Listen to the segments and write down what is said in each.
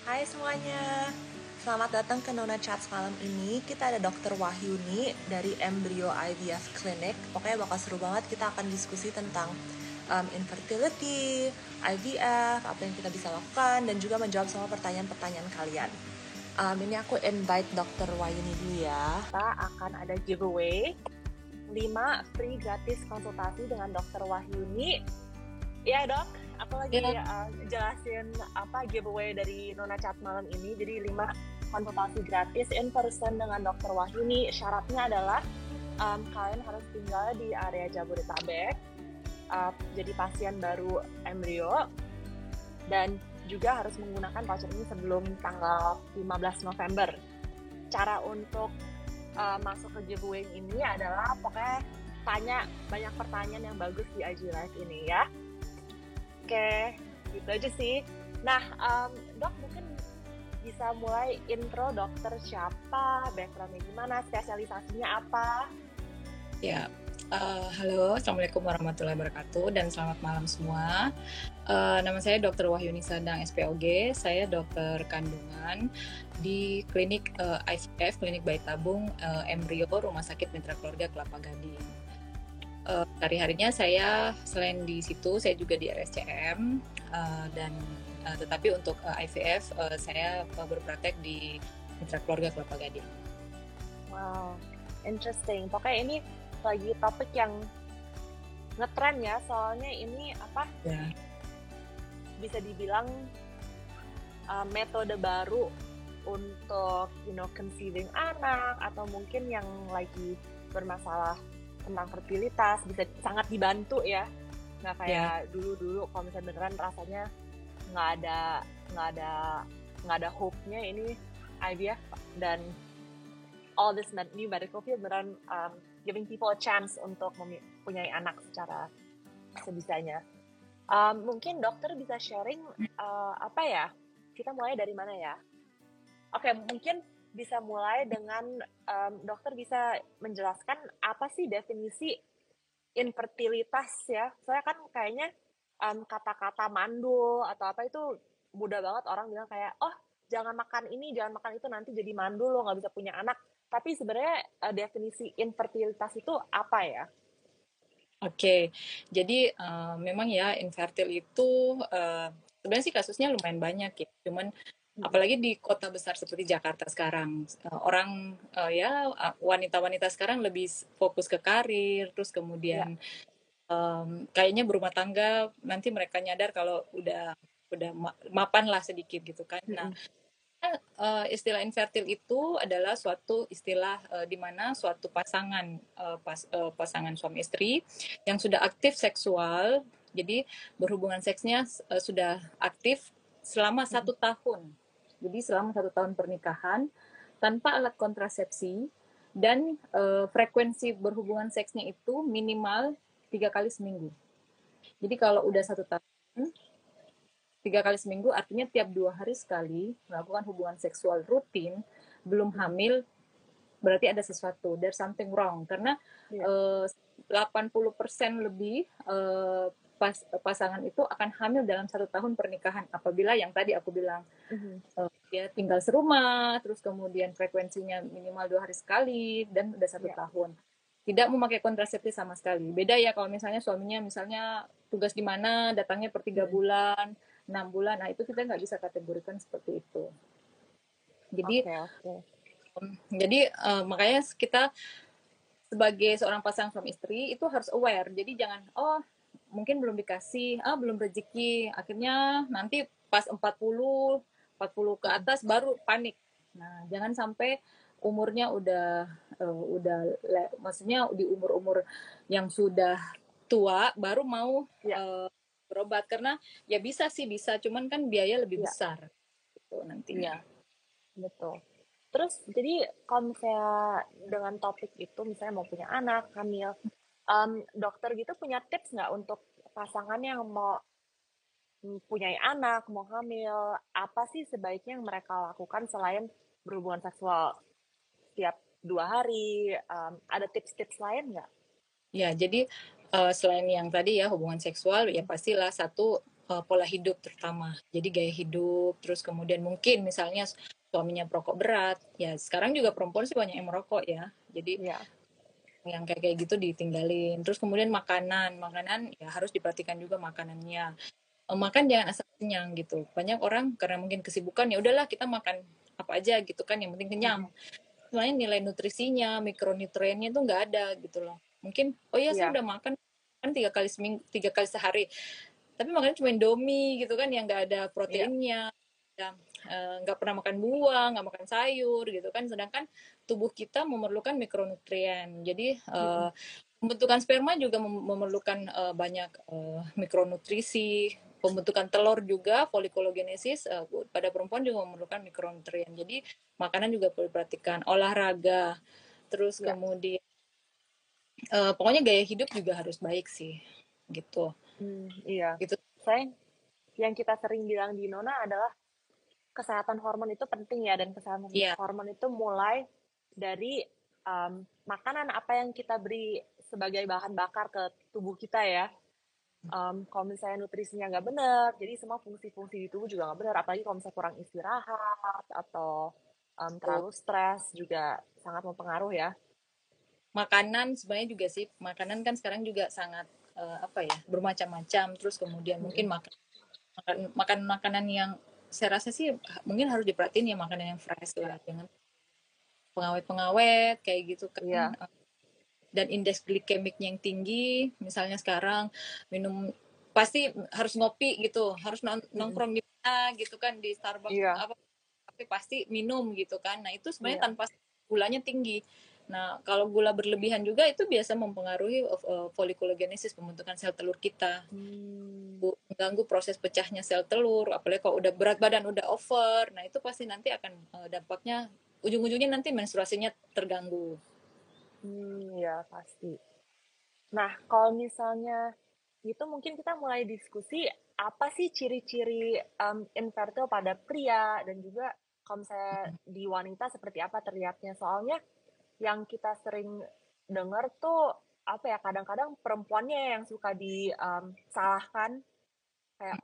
Hai semuanya, selamat datang ke Nona Chats malam ini. Kita ada Dr. Wahyuni dari Embryo IVF Clinic. Pokoknya bakal seru banget, kita akan diskusi tentang infertility, IVF, apa yang kita bisa lakukan, dan juga menjawab semua pertanyaan-pertanyaan kalian. Ini aku invite Dr. Wahyuni dulu ya. Kita akan ada giveaway 5 free gratis konsultasi dengan Dr. Wahyuni. Ya dok, aku lagi jelasin apa giveaway dari Nona Chat malam ini. Jadi 5 konsultasi gratis in person dengan Dr. Wahyuni. Syaratnya adalah kalian harus tinggal di area Jabodetabek, jadi pasien baru embrio, dan juga harus menggunakan voucher ini sebelum tanggal 15 November. Cara untuk masuk ke giveaway ini adalah pokoknya tanya banyak pertanyaan yang bagus di IG Live ini ya. Oke, gitu aja sih. Nah, dok mungkin bisa mulai intro dokter siapa, backgroundnya gimana, spesialisasinya apa? Ya, halo, Assalamualaikum warahmatullahi wabarakatuh dan selamat malam semua. Nama saya Dr. Wahyuni Sadang SPOG, saya dokter kandungan di klinik IVF, klinik bayi tabung embrio Rumah Sakit Mitra Keluarga Kelapa Gading. Hari-harinya saya selain di situ, saya juga di RSCM dan tetapi untuk IVF saya berpraktek di Mitra Keluarga Kelapa Gading. Wow, interesting. Pokoknya ini lagi topik yang ngetren ya, soalnya ini apa? Ya. Bisa dibilang metode baru untuk conceiving anak, atau mungkin yang lagi bermasalah tentang fertilitas bisa sangat dibantu ya, nggak kayak dulu kalau misalnya beneran rasanya nggak ada hope-nya ini IVF dan all this new medical field beneran giving people a chance untuk mempunyai anak secara sebisanya. Mungkin dokter bisa sharing apa ya, kita mulai dari mana ya? Oke, mungkin bisa mulai dengan dokter bisa menjelaskan apa sih definisi infertilitas ya. Soalnya kan kayaknya kata-kata mandul atau apa itu mudah banget orang bilang kayak, oh jangan makan ini, jangan makan itu, nanti jadi mandul, lo nggak bisa punya anak. Tapi sebenarnya definisi infertilitas itu apa ya? Oke, jadi memang ya infertil itu sebenarnya sih kasusnya lumayan banyak ya. Cuman apalagi di kota besar seperti Jakarta sekarang, orang wanita-wanita sekarang lebih fokus ke karir, terus kemudian kayaknya berumah tangga nanti mereka nyadar kalau udah mapan lah sedikit gitu kan. Nah, istilah infertil itu adalah suatu istilah di mana suatu pasangan pasangan suami istri yang sudah aktif seksual, jadi berhubungan seksnya sudah aktif selama 1 tahun. Jadi selama 1 tahun pernikahan tanpa alat kontrasepsi dan frekuensi berhubungan seksnya itu minimal 3 kali seminggu. Jadi kalau udah 1 tahun 3 kali seminggu artinya tiap 2 hari sekali melakukan hubungan seksual rutin, belum hamil, berarti ada sesuatu, there's something wrong. Karena 80% lebih pasangan itu akan hamil dalam 1 tahun pernikahan apabila yang tadi aku bilang dia tinggal serumah, terus kemudian frekuensinya minimal 2 hari sekali dan udah 1 tahun. Tidak memakai kontrasepsi sama sekali. Beda ya kalau misalnya suaminya misalnya tugas di mana, datangnya per 3 bulan, 6 bulan, nah itu kita nggak bisa kategorikan seperti itu. Jadi, jadi makanya kita sebagai seorang pasangan suami istri itu harus aware. Jadi jangan, mungkin belum dikasih, belum rezeki, akhirnya nanti pas 40 ke atas baru panik. Nah, jangan sampai umurnya maksudnya di umur yang sudah tua baru mau berobat, karena ya bisa, cuman kan biaya lebih besar gitu nantinya. Betul. Terus jadi kalau misalnya dengan topik itu misalnya mau punya anak, hamil, dokter gitu punya tips nggak untuk pasangan yang mau mempunyai anak, mau hamil, apa sih sebaiknya yang mereka lakukan selain berhubungan seksual setiap 2 hari? Ada tips-tips lain nggak? Ya, jadi selain yang tadi ya hubungan seksual, ya pastilah satu pola hidup terutama. Jadi gaya hidup, terus kemudian mungkin misalnya suaminya perokok berat, ya sekarang juga perempuan sih banyak yang merokok ya. Jadi Iya. yang kayak gitu ditinggalin. Terus kemudian makanan ya harus diperhatikan juga makanannya. Makan jangan asal kenyang gitu. Banyak orang karena mungkin kesibukan ya udahlah kita makan apa aja gitu kan, yang penting kenyang. Sebenarnya nilai nutrisinya, mikronutriennya itu nggak ada gitu loh. Mungkin oh ya saya Iya. udah makan kan 3 kali sehari, tapi makannya cuma Indomie gitu kan yang nggak ada Iya. proteinnya, ya, nggak pernah makan buah, nggak makan sayur gitu kan, sedangkan tubuh kita memerlukan mikronutrien. Jadi pembentukan sperma juga memerlukan banyak mikronutrisi. Pembentukan telur juga, folikulogenesis pada perempuan juga memerlukan mikronutrien. Jadi makanan juga perlu diperhatikan, olahraga, terus Iya. kemudian pokoknya gaya hidup juga harus baik sih, gitu. Iya. Gitu. Saya yang kita sering bilang di Nona adalah kesehatan hormon itu penting ya, dan kesehatan Iya. hormon itu mulai dari makanan apa yang kita beri sebagai bahan bakar ke tubuh kita ya. Kalau misalnya nutrisinya nggak benar, jadi semua fungsi-fungsi di tubuh juga nggak benar. Apalagi kalau misalnya kurang istirahat atau terlalu stres juga sangat mempengaruhi ya. Makanan sebenarnya juga sih, makanan kan sekarang juga sangat apa ya, bermacam-macam. Terus kemudian mungkin makan makanan yang saya rasa sih mungkin harus diperhatiin ya, makanan yang fresh Iya. lah, jangan pengawet-pengawet kayak gitu kan. Iya. Dan indeks glikemiknya yang tinggi, misalnya sekarang minum pasti harus ngopi gitu, harus nongkrong di mana gitu kan, di Starbucks Iya. apa, tapi pasti minum gitu kan. Nah itu sebenarnya Iya. tanpa gulanya tinggi. Nah kalau gula berlebihan juga itu biasa mempengaruhi folikulogenesis, pembentukan sel telur kita, mengganggu proses pecahnya sel telur. Apalagi kalau udah berat badan udah over, nah itu pasti nanti akan dampaknya ujung-ujungnya nanti menstruasinya terganggu. Ya pasti. Nah, kalau misalnya itu mungkin kita mulai diskusi apa sih ciri-ciri infertil pada pria, dan juga kalau misalnya di wanita seperti apa terlihatnya. Soalnya yang kita sering dengar tuh apa ya, kadang-kadang perempuannya yang suka disalahkan, kayak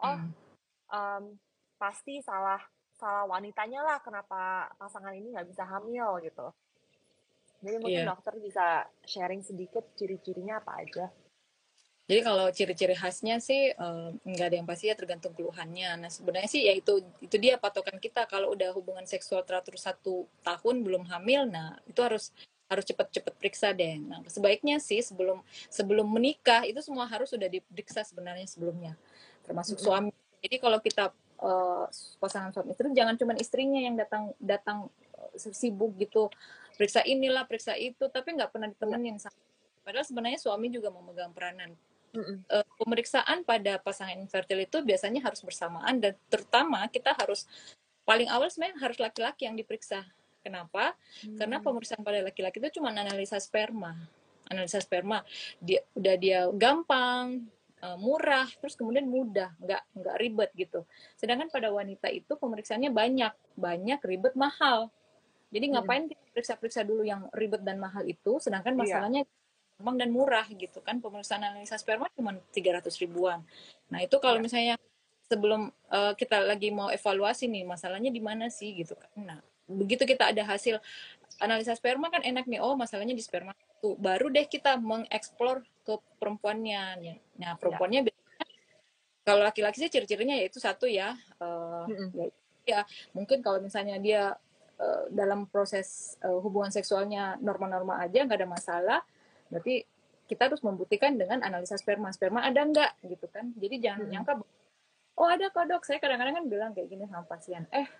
pasti salah salah wanitanya lah kenapa pasangan ini nggak bisa hamil gitu. Jadi mungkin Iya. dokter bisa sharing sedikit ciri-cirinya apa aja. Jadi kalau ciri-ciri khasnya sih nggak ada yang pasti ya, tergantung keluhannya. Nah sebenarnya sih ya itu dia patokan kita, kalau udah hubungan seksual teratur 1 tahun belum hamil, nah itu harus cepet-cepet periksa deh. Nah sebaiknya sih sebelum sebelum menikah itu semua harus sudah diperiksa sebenarnya sebelumnya, termasuk suami. Jadi kalau kita pasangan suami istri, jangan cuma istrinya yang datang datang sibuk gitu, periksa inilah periksa itu, tapi nggak pernah Iya. ditemenin. Padahal sebenarnya suami juga memegang peranan. Mm-mm. Pemeriksaan pada pasangan infertil itu biasanya harus bersamaan, dan terutama kita harus paling awal sebenarnya harus laki-laki yang diperiksa. Kenapa? Karena pemeriksaan pada laki-laki itu cuma analisa sperma. Analisa sperma dia gampang, murah, terus kemudian mudah, nggak ribet gitu. Sedangkan pada wanita itu pemeriksaannya banyak, ribet, mahal. Jadi ngapain kita periksa-periksa dulu yang ribet dan mahal itu, sedangkan Iya. masalahnya gampang dan murah gitu kan. Pemeriksaan analisa sperma cuma 300 ribuan. Nah itu kalau Iya. misalnya sebelum kita lagi mau evaluasi nih, masalahnya di mana sih gitu kan. Nah begitu kita ada hasil analisa sperma kan enak nih, oh masalahnya di sperma itu, baru deh kita mengeksplor ke perempuannya. Nah Iya. perempuannya kalau laki-laki sih ciri-cirinya yaitu satu ya, ya mungkin kalau misalnya dia dalam proses hubungan seksualnya normal-normal aja, nggak ada masalah, berarti kita harus membuktikan dengan analisa sperma ada nggak gitu kan. Jadi jangan nyangka oh ada kok dok, saya kadang-kadang kan bilang kayak gini sama pasien,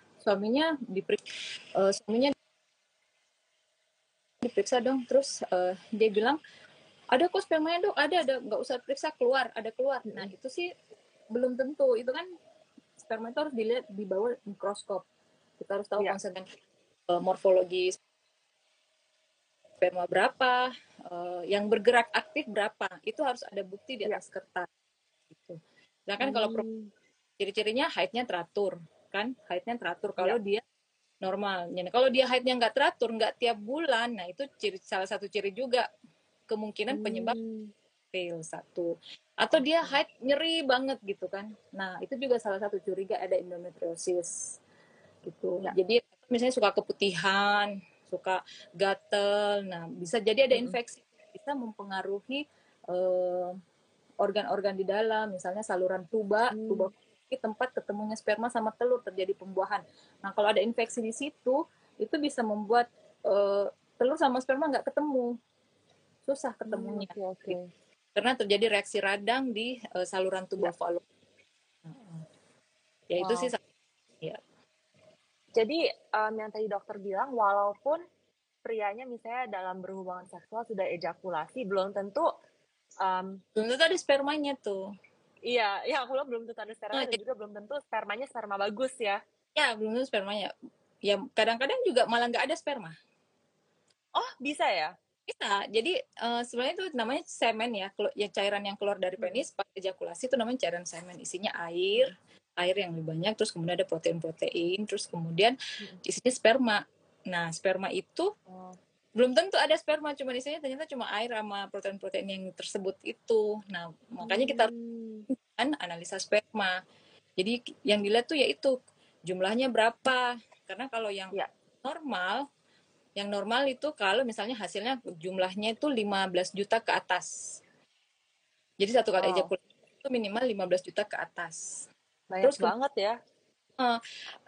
suaminya diperiksa dong, terus dia bilang ada kok spermanya dok, ada nggak usah periksa, ada keluar. Nah itu sih belum tentu, itu kan sperma itu harus dilihat di bawah mikroskop, kita harus tahu Iya. konsep morfologi sperma berapa, yang bergerak aktif berapa, itu harus ada bukti di Iya. atas kertas gitu. Nah kan kalau ciri-cirinya haidnya teratur kan, kalau Iya. dia normal. Jadi kalau dia haidnya nggak teratur, nggak tiap bulan, nah itu salah satu ciri juga kemungkinan penyebab fail satu, atau dia Oke. haid nyeri banget gitu kan. Nah itu juga salah satu curiga ada endometriosis gitu. Ya. Jadi misalnya suka keputihan, suka gatel, nah bisa jadi ada Mm-mm. infeksi, bisa mempengaruhi eh, organ-organ di dalam, misalnya saluran tuba Hmm. tempat ketemunya sperma sama telur terjadi pembuahan. Nah kalau ada infeksi di situ, itu bisa membuat eh, telur sama sperma nggak ketemu, susah ketemunya, Oke, oke. gitu. Karena terjadi reaksi radang di saluran tuba Ya. fallopi. Ya itu sih Wow. ya. Jadi yang tadi dokter bilang, walaupun prianya misalnya dalam berhubungan seksual sudah ejakulasi, belum tentu Belum tentu ada spermanya tuh. iya, ya aku bilang belum tentu ada Nah, sperma dan juga belum tentu spermanya sperma bagus ya. ya belum tentu spermanya. Ya kadang-kadang juga malah nggak ada sperma. Oh, bisa ya? Bisa. Jadi sebenarnya itu namanya semen ya, ya cairan yang keluar dari Mm-mm. penis pas ejakulasi itu namanya cairan semen. Isinya air, Mm-mm. air yang lebih banyak, terus kemudian ada protein-protein, terus kemudian Mm-mm. isinya sperma. Nah, sperma itu Oh. belum tentu ada sperma, cuma isinya ternyata cuma air sama protein-protein yang tersebut itu. Nah, makanya kita harus Hmm. analisa sperma. Jadi yang dilihat tuh yaitu jumlahnya berapa. Karena kalau Ya. normal, yang normal itu kalau misalnya hasilnya jumlahnya itu 15 juta ke atas. Jadi satu kali Wow. ejakulasi itu minimal 15 juta ke atas. Banyak Terus banget ya. eh,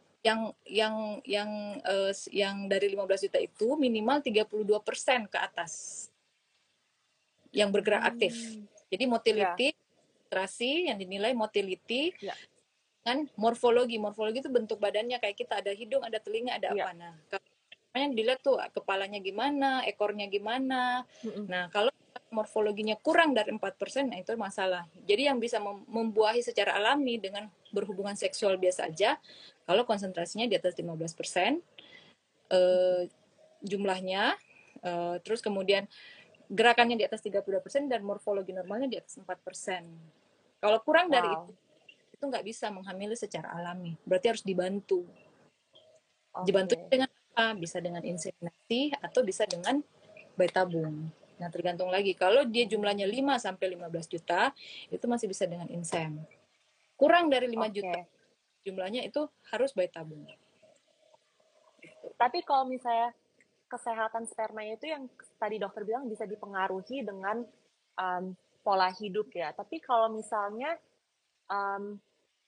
yang dari 15 juta itu minimal 32% ke atas yang bergerak aktif. Hmm. Jadi Ya. motility, yang dinilai motility Ya. kan morfologi. Morfologi itu bentuk badannya kayak kita ada hidung, ada telinga, ada Ya. apa. Nah, yang dilihat tuh kepalanya gimana, ekornya gimana. Mm-mm. Nah, kalau morfologinya kurang dari 4%, nah itu masalah. Jadi yang bisa membuahi secara alami dengan berhubungan seksual biasa aja, kalau konsentrasinya di atas 15%, jumlahnya, terus kemudian gerakannya di atas 32% dan morfologi normalnya di atas 4%. Kalau kurang dari Wow. itu nggak bisa menghamili secara alami. Berarti harus dibantu. Dibantu Oke. dengan apa? Bisa dengan inseminasi atau bisa dengan bayi tabung. Nah, tergantung lagi. Kalau dia jumlahnya 5 sampai 15 juta, itu masih bisa dengan insem. Kurang dari 5 juta Oke. jumlahnya itu harus bayi tabung. Tapi kalau misalnya kesehatan spermanya itu yang tadi dokter bilang bisa dipengaruhi dengan pola hidup ya. Tapi kalau misalnya um,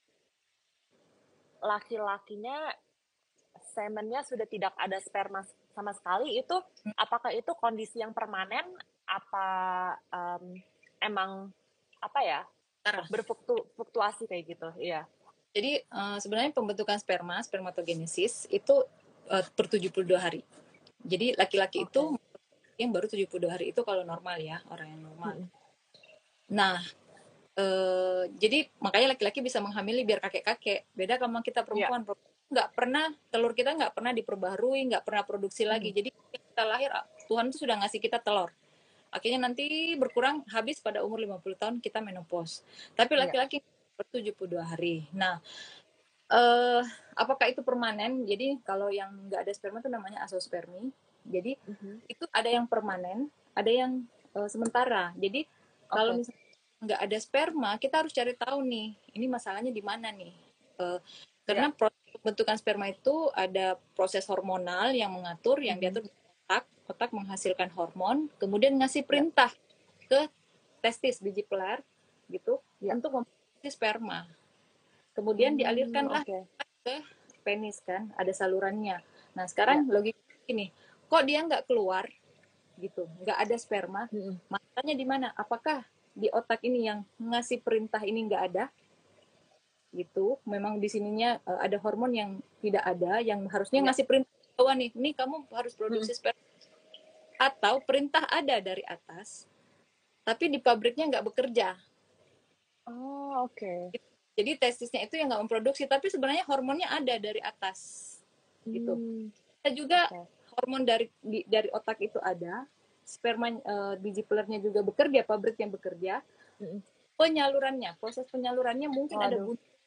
laki-lakinya semennya sudah tidak ada sperma sama sekali, itu apakah itu kondisi yang permanen? Apa emang apa ya Sarah. berfluktuasi kayak gitu? Iya. Jadi sebenarnya pembentukan spermatogenesis itu per 72 hari. Jadi laki-laki Oke. itu yang baru 72 hari itu kalau normal ya, orang yang normal. Mm-mm. Nah, jadi makanya laki-laki bisa menghamili biar kakek-kakek. Beda sama kita Iya. perempuan, nggak pernah, telur kita nggak pernah diperbaharui, nggak pernah produksi lagi. Mm-mm. Jadi kita lahir, Tuhan itu sudah ngasih kita telur. Akhirnya nanti berkurang habis pada umur 50 tahun kita menopause. Tapi Iya. laki-laki per 72 hari. Nah, apakah itu permanen? Jadi kalau yang nggak ada sperma itu namanya azoospermi. Jadi Mhm. itu ada yang permanen, ada yang sementara. Jadi kalau Oke. misalnya nggak ada sperma, kita harus cari tahu nih, ini masalahnya di mana nih? Iya. Karena pembentukan sperma itu ada proses hormonal yang mengatur, yang Mhm. diatur di otak, otak menghasilkan hormon, kemudian ngasih Iya. perintah ke testis biji pelar gitu Iya. untuk memproduksi sperma. Kemudian dialirkanlah Oke. ke penis kan, ada salurannya. Nah Iya. sekarang logika ini, kok dia nggak keluar gitu, nggak ada sperma, Mhm. masalahnya di mana? Apakah di otak ini yang ngasih perintah ini nggak ada gitu? Memang di sininya ada hormon yang tidak ada, yang harusnya Iya. ngasih perintah bahwa nih kamu harus Mhm. produksi sperma, atau perintah ada dari atas, tapi di pabriknya nggak bekerja. Oh, oke. Jadi testisnya itu yang nggak memproduksi, tapi sebenarnya hormonnya ada dari atas gitu. Hmm. Ada juga Oke. hormon dari otak itu ada, sperma biji pelernya juga bekerja, pabrik yang bekerja. Mhm. Penyalurannya, proses penyalurannya mungkin Waduh.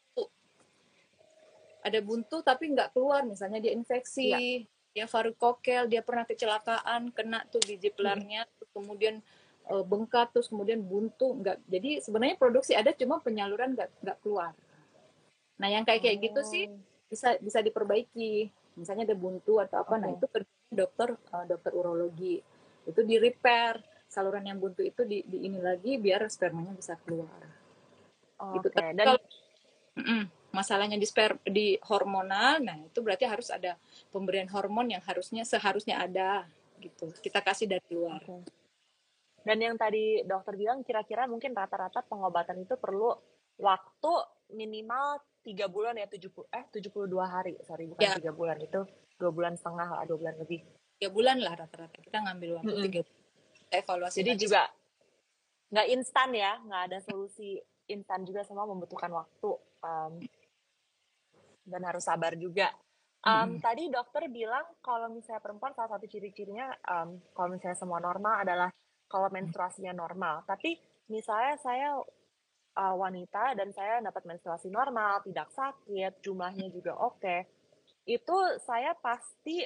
ada buntu tapi nggak keluar, misalnya dia Iya. infeksi, dia varikokel, dia pernah kecelakaan, kena tuh biji Mhm. pelarnya, kemudian bengkak terus kemudian buntu, enggak. Jadi sebenarnya produksi ada, cuma penyaluran nggak keluar. Nah yang kayak gitu sih Oh, bisa bisa diperbaiki. Misalnya ada buntu atau apa, nah oke. itu ke dokter urologi itu di repair saluran yang buntu itu di ini lagi biar spermanya bisa keluar. Gitu. Oke. Tapi Dan kalau masalahnya di hormonal, nah itu berarti harus ada pemberian hormon yang seharusnya ada gitu. Kita kasih dari luar. oke. Dan yang tadi dokter bilang kira-kira mungkin rata-rata pengobatan itu perlu waktu minimal 3 bulan ya 72 hari, sorry bukan Ya 3 bulan, itu 2 bulan setengah lah, 2 bulan lebih. 3 bulan lah rata-rata. Kita ngambil waktu Mm-mm. 3 bulan. Kita evaluasi Jadi lagi. juga nggak instan ya, nggak ada solusi instan juga, semua membutuhkan waktu, um, dan harus sabar juga. Tadi dokter bilang kalau misalnya perempuan salah satu ciri-cirinya, kalau misalnya semua normal adalah kalau menstruasinya normal. Tapi misalnya saya wanita dan saya dapat menstruasi normal, tidak sakit, jumlahnya juga oke, itu saya pasti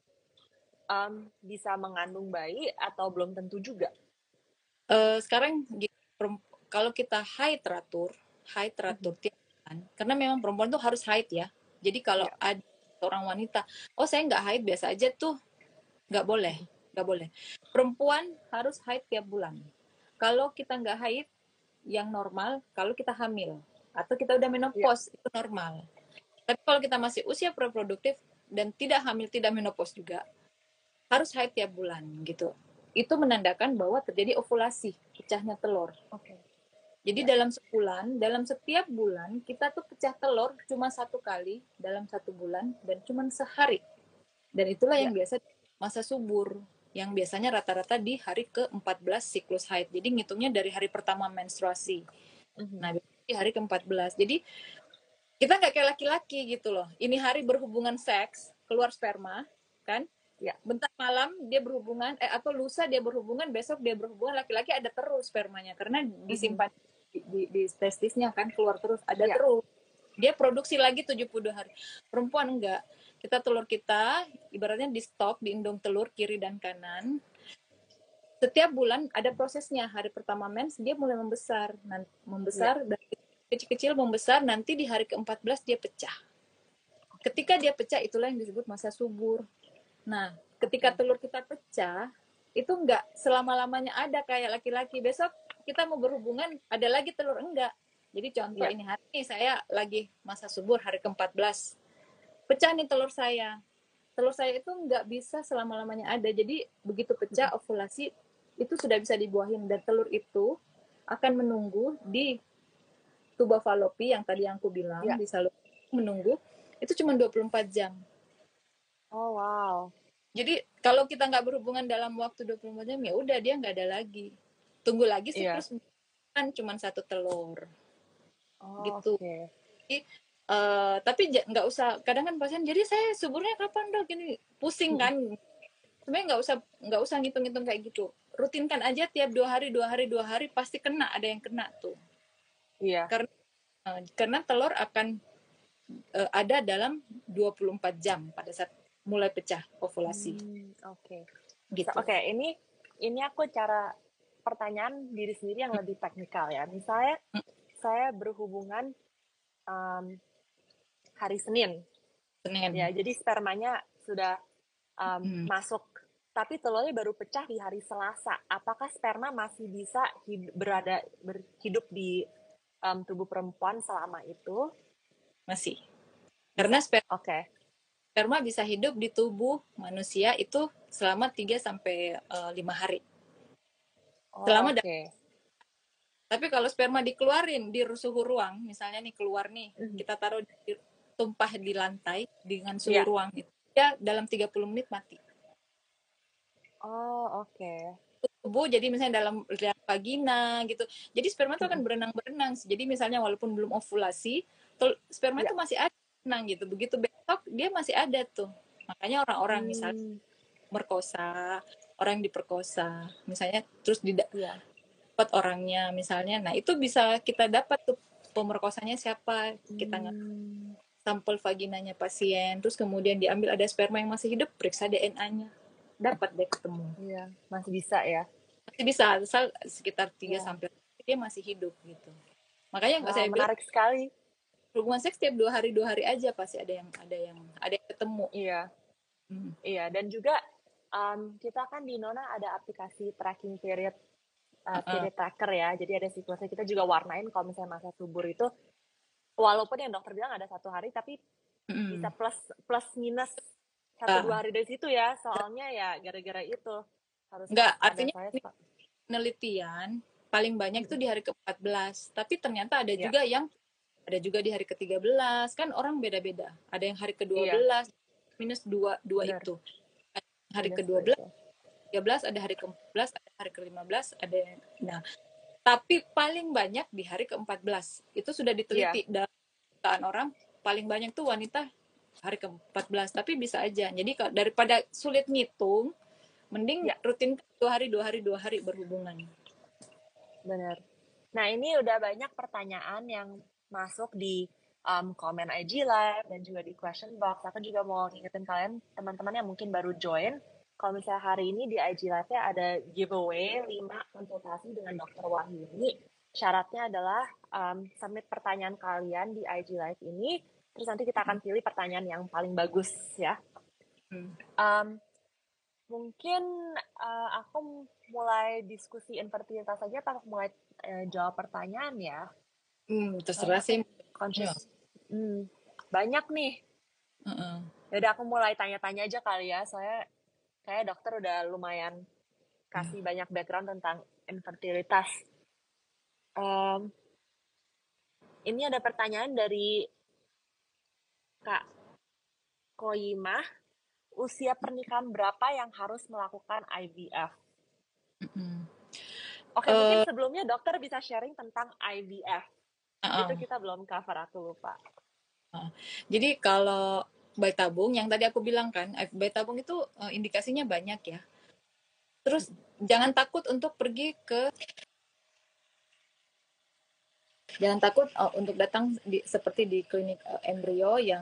bisa mengandung bayi atau belum tentu juga. Sekarang kalau kita haid teratur tiap bulan, karena memang perempuan tuh harus haid ya. Jadi kalau Iya. ada orang wanita, oh saya nggak haid biasa aja tuh, nggak boleh, nggak boleh. Perempuan harus haid tiap bulan. Kalau kita nggak haid, yang normal, kalau kita hamil atau kita udah Iya. menopause itu normal. Tapi kalau kita masih usia reproduktif dan tidak hamil, tidak menopause juga, harus haid tiap bulan gitu. Itu menandakan bahwa terjadi ovulasi, pecahnya telur. Oke. Jadi Ya. dalam sebulan, dalam setiap bulan kita tuh pecah telur cuma 1 kali dalam 1 bulan dan cuma sehari. Dan itulah Ya. yang biasa masa subur, yang biasanya rata-rata di hari ke-14 siklus haid. Jadi ngitungnya dari hari pertama menstruasi. Mhm. Nah, di hari ke-14. Jadi kita nggak kayak laki-laki gitu loh. Ini hari berhubungan seks, keluar sperma, kan? Ya. Bentar malam dia berhubungan, atau lusa dia berhubungan, besok dia berhubungan, laki-laki ada terus spermanya karena Mhm. disimpan di testisnya kan, keluar terus, ada Ya. terus. Dia produksi lagi 72 hari. Perempuan enggak. Telur kita ibaratnya di stok, di indung telur kiri dan kanan. Setiap bulan ada prosesnya. Hari pertama mens dia mulai membesar, Ya. dari kecil-kecil membesar, nanti di hari ke-14 dia pecah. Ketika dia pecah itulah yang disebut masa subur. Nah, ketika Oke. telur kita pecah, itu enggak selama-lamanya ada kayak laki-laki. Besok kita mau berhubungan, ada lagi telur, enggak. Jadi contoh Ya. ini hari ini saya lagi masa subur hari ke-14. Pecah nih telur saya. Telur saya itu enggak bisa selama-lamanya ada. Jadi begitu pecah ovulasi itu sudah bisa dibuahin dan telur itu akan menunggu di tuba falopi yang tadi yang aku bilang Ya. di saluran, menunggu itu cuma 24 jam. Oh wow. Jadi kalau kita nggak berhubungan dalam waktu 24 jam ya udah dia nggak ada lagi. Tunggu lagi Iya. siklus kan cuma 1 telur Oh, gitu. oke. Jadi, tapi nggak usah. Kadang kan pasien jadi saya suburnya kapan dok? Ini pusing kan? Sebenarnya nggak usah ngitung-ngitung kayak gitu. Rutinkan aja tiap 2 hari 2 hari 2 hari pasti kena, ada yang kena tuh. Iya. Karena telur akan ada dalam 24 jam pada saat mulai pecah ovulasi Oke. gitu. Oke, ini aku cara pertanyaan diri sendiri yang lebih teknikal ya. Misalnya saya berhubungan hari Senin, ya, Senin. jadi spermanya sudah masuk, tapi telurnya baru pecah di hari Selasa. Apakah sperma masih bisa berhidup di tubuh perempuan selama itu? Masih. Bisa. Karena Oke. sperma bisa hidup di tubuh manusia itu selama 3 sampai 5 hari. Oh, Selama oke. Tapi kalau sperma dikeluarin di suhu ruang, misalnya nih keluar nih, kita taruh tumpah di lantai dengan suhu Ya. ruang itu, ya dalam 30 menit mati. Oh, oke. Tubuh jadi misalnya dalam vagina gitu. Jadi sperma itu akan berenang-berenang. Jadi misalnya walaupun belum ovulasi, sperma Ya. itu masih ada berenang gitu. Begitu besok dia masih ada tuh. Makanya orang-orang misalnya Hmm, merkosa, orang yang diperkosa, misalnya terus ya. dapat orangnya misalnya, nah itu bisa kita dapat tuh pemerkosanya siapa, kita Hmm, sampel vaginanya pasien, terus kemudian diambil ada sperma yang masih hidup, periksa DNA-nya, dapat deh ketemu. iya, masih bisa ya. masih bisa asal sekitar 3 Ya. sampai dia masih hidup gitu. Makanya nggak, Wow, saya bilang menarik sekali. hubungan seks tiap 2 hari aja pasti ada yang ketemu. Iya, Hmm. iya. Dan juga kita kan di Nona ada aplikasi tracking period, Uh-uh. period tracker ya. Jadi ada siklusnya, kita juga warnain kalau misalnya masa subur itu, walaupun yang dokter bilang ada 1 hari, tapi bisa Mm-mm. plus plus minus satu Ah, dua hari dari situ ya. Soalnya ya gara-gara itu harus nggak, waspada artinya saya. penelitian paling banyak itu di hari ke-14. Tapi ternyata Ya, ada juga di hari ke-13. Kan orang beda-beda. Ada yang hari iya, ke-12 minus dua benar. itu. Ada hari Minus dua ke-12, itu. 13, ada hari ke-14, ada hari ke-15, ada yang, nah, tapi paling banyak di hari ke-14. Itu sudah Iya, diteliti dalam jutaan orang, paling banyak tuh wanita hari ke-14. Tapi bisa aja. Jadi daripada sulit ngitung, mending ya, rutin 2 hari berhubungan. benar. Nah, ini udah banyak pertanyaan yang masuk di komen IG Live dan juga di question box. Aku juga mau ngingetin kalian, teman-teman yang mungkin baru join, kalau misalnya hari ini di IG Live-nya ada giveaway 5 konsultasi dengan Dokter Wahyuni. Syaratnya adalah submit pertanyaan kalian di IG Live ini, terus nanti kita akan pilih pertanyaan yang paling bagus ya. Um, Mungkin aku mulai diskusi infertilitas saja, pas mulai jawab pertanyaan ya. Terserah Soalnya sih. aku Ya. conscious. Banyak nih. Uh-uh. Yaudah aku mulai tanya-tanya aja kali ya. Soalnya kayak dokter udah lumayan kasih banyak background tentang infertilitas. Um, ini ada pertanyaan dari Kak Koimah. Usia pernikahan berapa yang harus melakukan IVF? Oke, mungkin Uh, sebelumnya dokter bisa sharing tentang IVF. Itu uh-uh. kita belum cover, aku lupa. Jadi kalau bayi tabung yang tadi aku bilang kan, bayi tabung itu indikasinya banyak ya. Terus jangan takut untuk pergi ke jangan takut untuk datang seperti di klinik embrio yang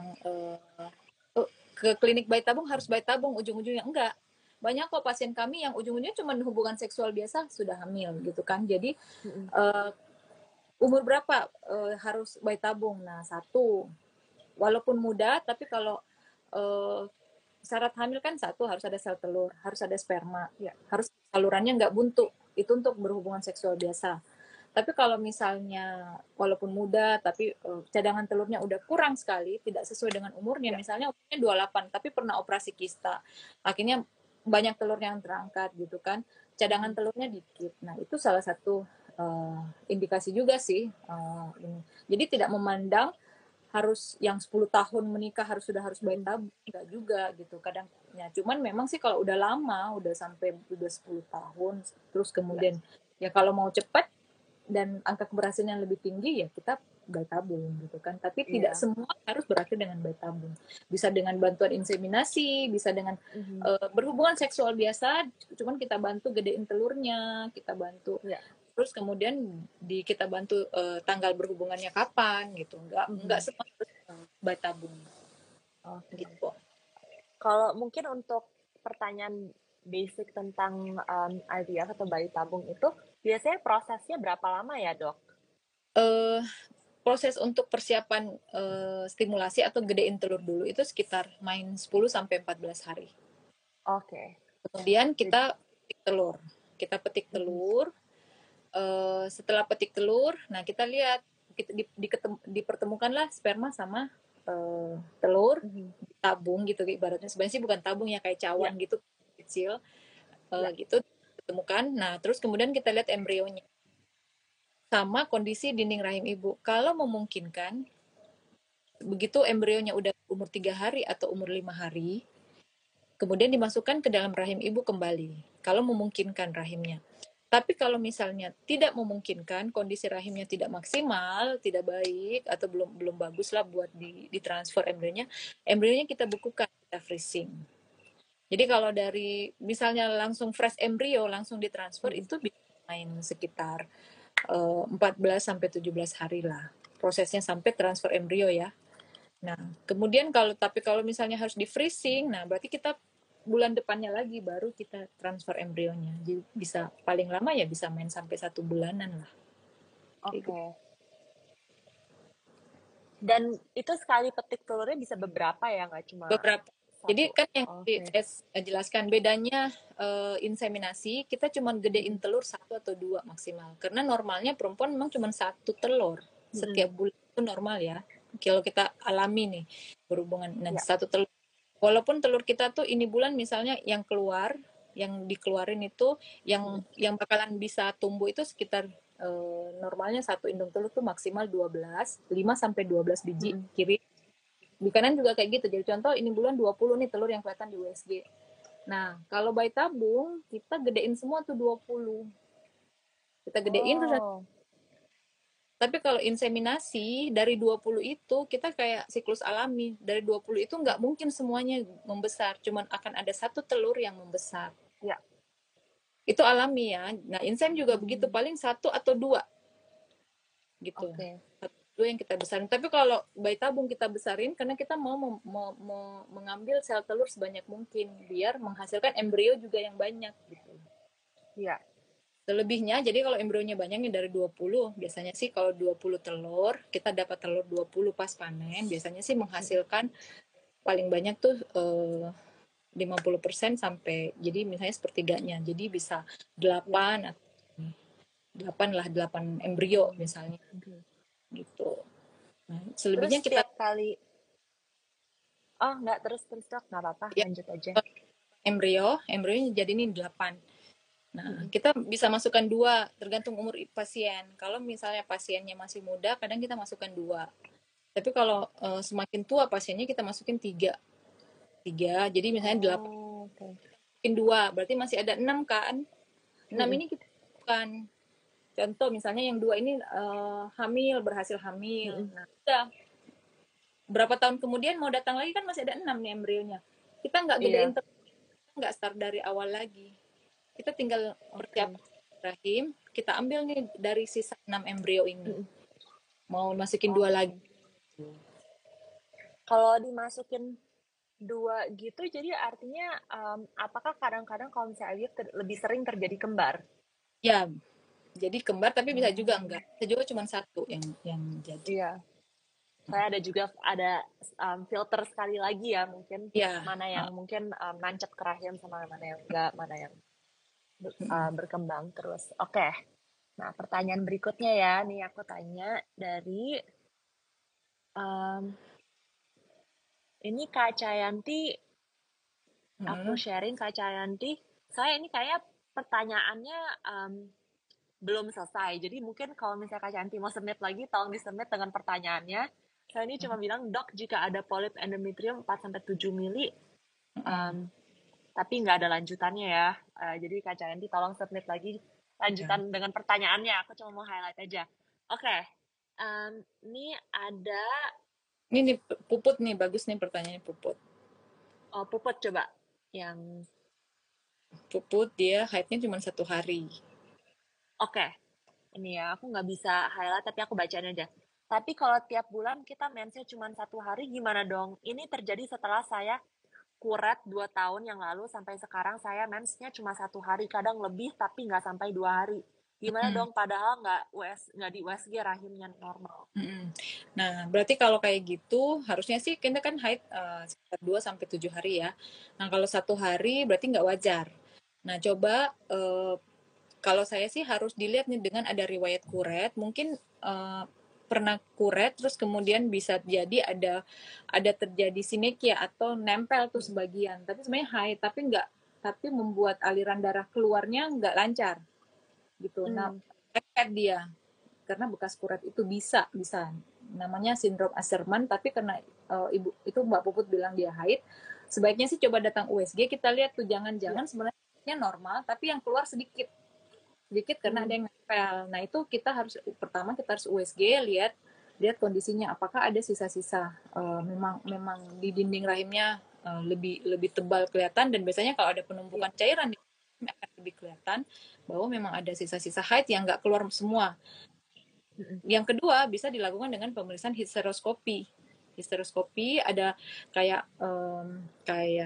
ke klinik bayi tabung harus bayi tabung ujung-ujungnya, enggak. Banyak kok pasien kami yang ujung-ujungnya cuma hubungan seksual biasa sudah hamil gitu kan. Jadi uh, umur berapa harus bayi tabung? Nah, satu, walaupun muda, tapi kalau uh, syarat hamil kan satu, harus ada sel telur, harus ada sperma, Ya. harus salurannya nggak buntu. Itu untuk berhubungan seksual biasa. Tapi kalau misalnya walaupun muda tapi cadangan telurnya udah kurang sekali, tidak sesuai dengan umurnya, Ya. misalnya umurnya 28 tapi pernah operasi kista, akhirnya banyak telurnya yang terangkat gitu kan, cadangan telurnya dikit. Nah, itu salah satu indikasi juga sih. Ini. Jadi tidak memandang harus yang 10 tahun menikah harus bayi tabung, enggak juga gitu kadang ya. Cuman memang sih kalau udah lama, udah sampai udah 10 tahun terus kemudian ya kalau mau cepat dan angka keberhasilan yang lebih tinggi ya kita bayi tabung gitu kan. Tapi tidak Iya. semua harus berakhir dengan bayi tabung. Bisa dengan bantuan inseminasi, bisa dengan berhubungan seksual biasa, cuman kita bantu gedein telurnya, kita bantu. Ya. Terus kemudian kita bantu tanggal berhubungannya kapan gitu. Enggak semua harus bayi tabung. Oke. Gitu. Kalau mungkin untuk pertanyaan basic tentang IVF atau bayi tabung itu, biasanya prosesnya berapa lama ya, Dok? Proses untuk persiapan stimulasi atau gedein telur dulu itu sekitar main 10 sampai 14 hari. Oke. Kemudian kita petik telur. Kita petik telur. Setelah petik telur, nah kita lihat dipertemukanlah sperma sama telur tabung gitu ibaratnya. Sebenarnya sih bukan tabung ya, kayak cawan gitu kecil gitu ditemukan. Nah, terus kemudian kita lihat embrionya sama kondisi dinding rahim ibu. Kalau memungkinkan, begitu embrionya udah umur 3 hari atau umur 5 hari, kemudian dimasukkan ke dalam rahim ibu kembali. Kalau memungkinkan rahimnya. Tapi kalau misalnya tidak memungkinkan, kondisi rahimnya tidak maksimal, tidak baik, atau belum bagus lah buat ditransfer embrionya kita bukukan, kita freezing. Jadi kalau dari misalnya langsung fresh embrio langsung ditransfer itu bisa main sekitar 14 sampai 17 hari lah prosesnya sampai transfer embrio ya. Nah, kemudian kalau misalnya harus di freezing, nah berarti kita bulan depannya lagi baru kita transfer embrionya. Jadi bisa paling lama ya bisa main sampai 1 bulanan lah. Oke. Kayak gitu. Dan itu sekali petik telurnya bisa beberapa ya, nggak cuma Beberapa. Jadi satu? kan yang Oke. saya jelaskan bedanya inseminasi kita cuma gedein telur 1 atau 2 maksimal. Karena normalnya perempuan memang cuma 1 telur setiap bulan itu normal ya. Kalau kita alami nih berhubungan dengan Ya. 1 telur. Walaupun telur kita tuh ini bulan misalnya yang keluar, yang dikeluarin itu yang bakalan bisa tumbuh itu sekitar normalnya 1 indung telur tuh maksimal 12, 5 sampai 12 biji kiri. Di kanan juga kayak gitu. Jadi contoh ini bulan 20 nih telur yang kelihatan di USG. Nah, kalau bayi tabung, kita gedein semua tuh 20. Kita gedein terus. Oh. Tapi kalau inseminasi dari 20 itu kita kayak siklus alami. Dari 20 itu nggak mungkin semuanya membesar, cuman akan ada 1 telur yang membesar. Ya. Itu alami ya. Nah, insem juga begitu, paling 1 atau 2 gitu. Oke. 1, 2 yang kita besarin. Tapi kalau bayi tabung kita besarin karena kita mau mengambil sel telur sebanyak mungkin biar menghasilkan embrio juga yang banyak gitu. Iya. Selebihnya, jadi kalau embrionya banyak nih dari 20, biasanya sih kalau 20 telur, kita dapat telur 20 pas panen, biasanya sih menghasilkan paling banyak tuh 50% sampai, jadi misalnya sepertiganya. Jadi bisa 8 atau 8 lah, 8 embrio misalnya. Gitu. Nah, Terus selebihnya kita setiap kali, oh nggak, terus dok, nggak apa-apa, ya, lanjut aja. embrionya jadi ini 8. Nah, kita bisa masukkan 2, tergantung umur pasien. Kalau misalnya pasiennya masih muda, kadang kita masukkan 2. Tapi kalau semakin tua pasiennya, kita masukin 3. Jadi misalnya 8, masukin 2, berarti masih ada 6 kan? 6 ini kita masukkan. Contoh misalnya yang 2 ini berhasil hamil. Nah, udah. Berapa tahun kemudian mau datang lagi kan masih ada 6 nih embrionya. Kita nggak gedein terus, nggak start dari awal lagi. Kita tinggal persiapan rahim, kita ambil nih dari sisa 6 embrio ini. Mau masukin 2 lagi. Kalau dimasukin 2 gitu, jadi artinya apakah kadang-kadang kalau misalnya lebih sering terjadi kembar? Ya, jadi kembar tapi bisa juga enggak. Bisa juga cuma 1 yang jadi. Iya. Saya ada filter sekali lagi ya, mungkin Ya. mana yang mungkin nancep ke rahim sama mana yang enggak, mana yang berkembang terus. Oke. Nah, pertanyaan berikutnya ya, nih aku tanya dari ini Kak Cayanti, aku sharing Kak Cayanti. Saya ini kayak pertanyaannya belum selesai. Jadi mungkin kalau misalnya Kak Cayanti mau submit lagi, tolong di-submit dengan pertanyaannya. Saya ini cuma bilang, dok, jika ada polip endometrium 4-7 mili, tapi nggak ada lanjutannya ya. Jadi Kak Cayanti tolong submit lagi lanjutan dengan pertanyaannya. Aku cuma mau highlight aja. Oke. Ini ada... Ini nih, Puput nih, bagus nih pertanyaannya Puput. Oh, Puput coba. Yang... Puput dia haidnya cuma 1 hari. Oke. Ini ya, aku nggak bisa highlight, tapi aku bacain aja. Tapi kalau tiap bulan kita mensnya cuma 1 hari, gimana dong? Ini terjadi setelah saya kuret 2 tahun yang lalu, sampai sekarang saya mensnya cuma 1 hari, kadang lebih tapi nggak sampai 2 hari. Gimana dong? Padahal nggak di USG rahimnya normal. Nah, berarti kalau kayak gitu, harusnya sih kita kan haid sekitar 2-7 hari ya. Nah, kalau 1 hari berarti nggak wajar. Nah, coba kalau saya sih harus dilihat nih dengan ada riwayat kuret, mungkin pernah kuret terus kemudian bisa jadi ada terjadi sinekia atau nempel tuh sebagian. Tapi sebenarnya haid tapi membuat aliran darah keluarnya nggak lancar gitu. Nah, dia karena bekas kuret itu bisa namanya sindrom Asherman, tapi karena ibu itu Mbak Puput bilang dia haid, sebaiknya sih coba datang USG, kita lihat tuh jangan-jangan sebenarnya normal tapi yang keluar sedikit karena ada yang nempel. Nah, itu pertama kita harus USG, lihat kondisinya apakah ada sisa-sisa memang di dinding rahimnya lebih tebal kelihatan, dan biasanya kalau ada penumpukan cairan di rahim akan lebih kelihatan bahwa memang ada sisa-sisa haid yang nggak keluar semua. Yang kedua bisa dilakukan dengan pemeriksaan histeroskopi. Histeroskopi ada kayak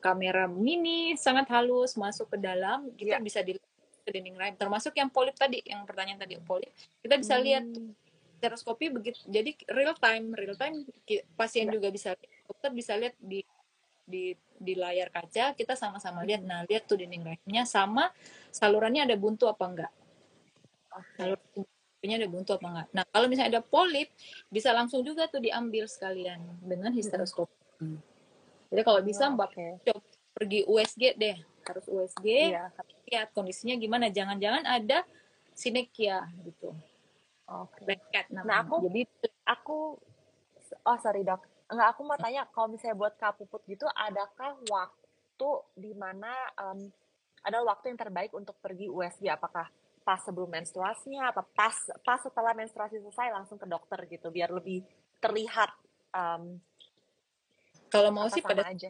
kamera mini sangat halus masuk ke dalam, kita Ya. bisa dilihat ke dinding rahim. Termasuk yang polip tadi, yang pertanyaan tadi polip, kita bisa lihat tuh, stereoskopi begitu. Jadi real time pasien Ya. juga bisa, dokter bisa lihat di layar kaca, kita sama-sama lihat. Nah, lihat tuh dinding rahimnya sama salurannya ada buntu apa enggak. Oke. Salurannya ada buntu apa enggak. Nah, kalau misalnya ada polip, bisa langsung juga tuh diambil sekalian dengan histeroskopi. Jadi kalau bisa Mbak Oke. coba pergi USG deh, harus USG, Iya. lihat kondisinya gimana. Jangan-jangan ada sinekia gitu. Oke. Lengket Nah, namanya. Jadi oh sorry dok. Enggak, aku mau tanya, kalau misalnya buat Kak Puput gitu, adakah waktu di mana ada waktu yang terbaik untuk pergi USG? Apakah pas sebelum menstruasinya, apa pas setelah menstruasi selesai langsung ke dokter gitu, biar lebih terlihat kalau mau apa sih sama aja?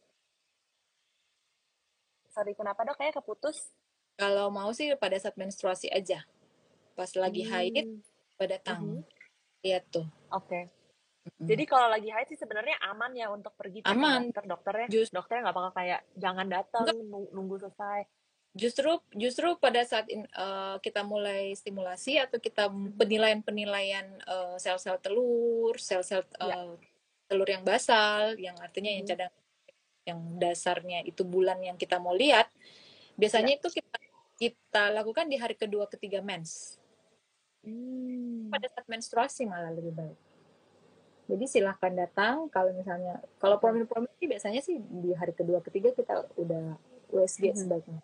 Sorry, kenapa dok? Kayaknya keputus. pada saat menstruasi aja. Pas lagi haid, Hmm. datang. Lihat tuh. Oke. Jadi kalau lagi haid sih sebenarnya aman ya untuk pergi cek ke Aman. dokter. Dokternya nggak bakal kayak jangan datang Enggak, nunggu selesai. justru pada saat kita mulai stimulasi atau kita penilaian sel-sel telur, sel-sel Ya. telur yang basal, yang artinya yang cadang, yang dasarnya itu bulan yang kita mau lihat, Ya. biasanya itu kita lakukan di hari kedua ketiga mens. Pada saat menstruasi malah lebih baik. Jadi silahkan datang kalau Oke. promil sih biasanya sih di hari kedua ketiga kita udah USG sebaiknya.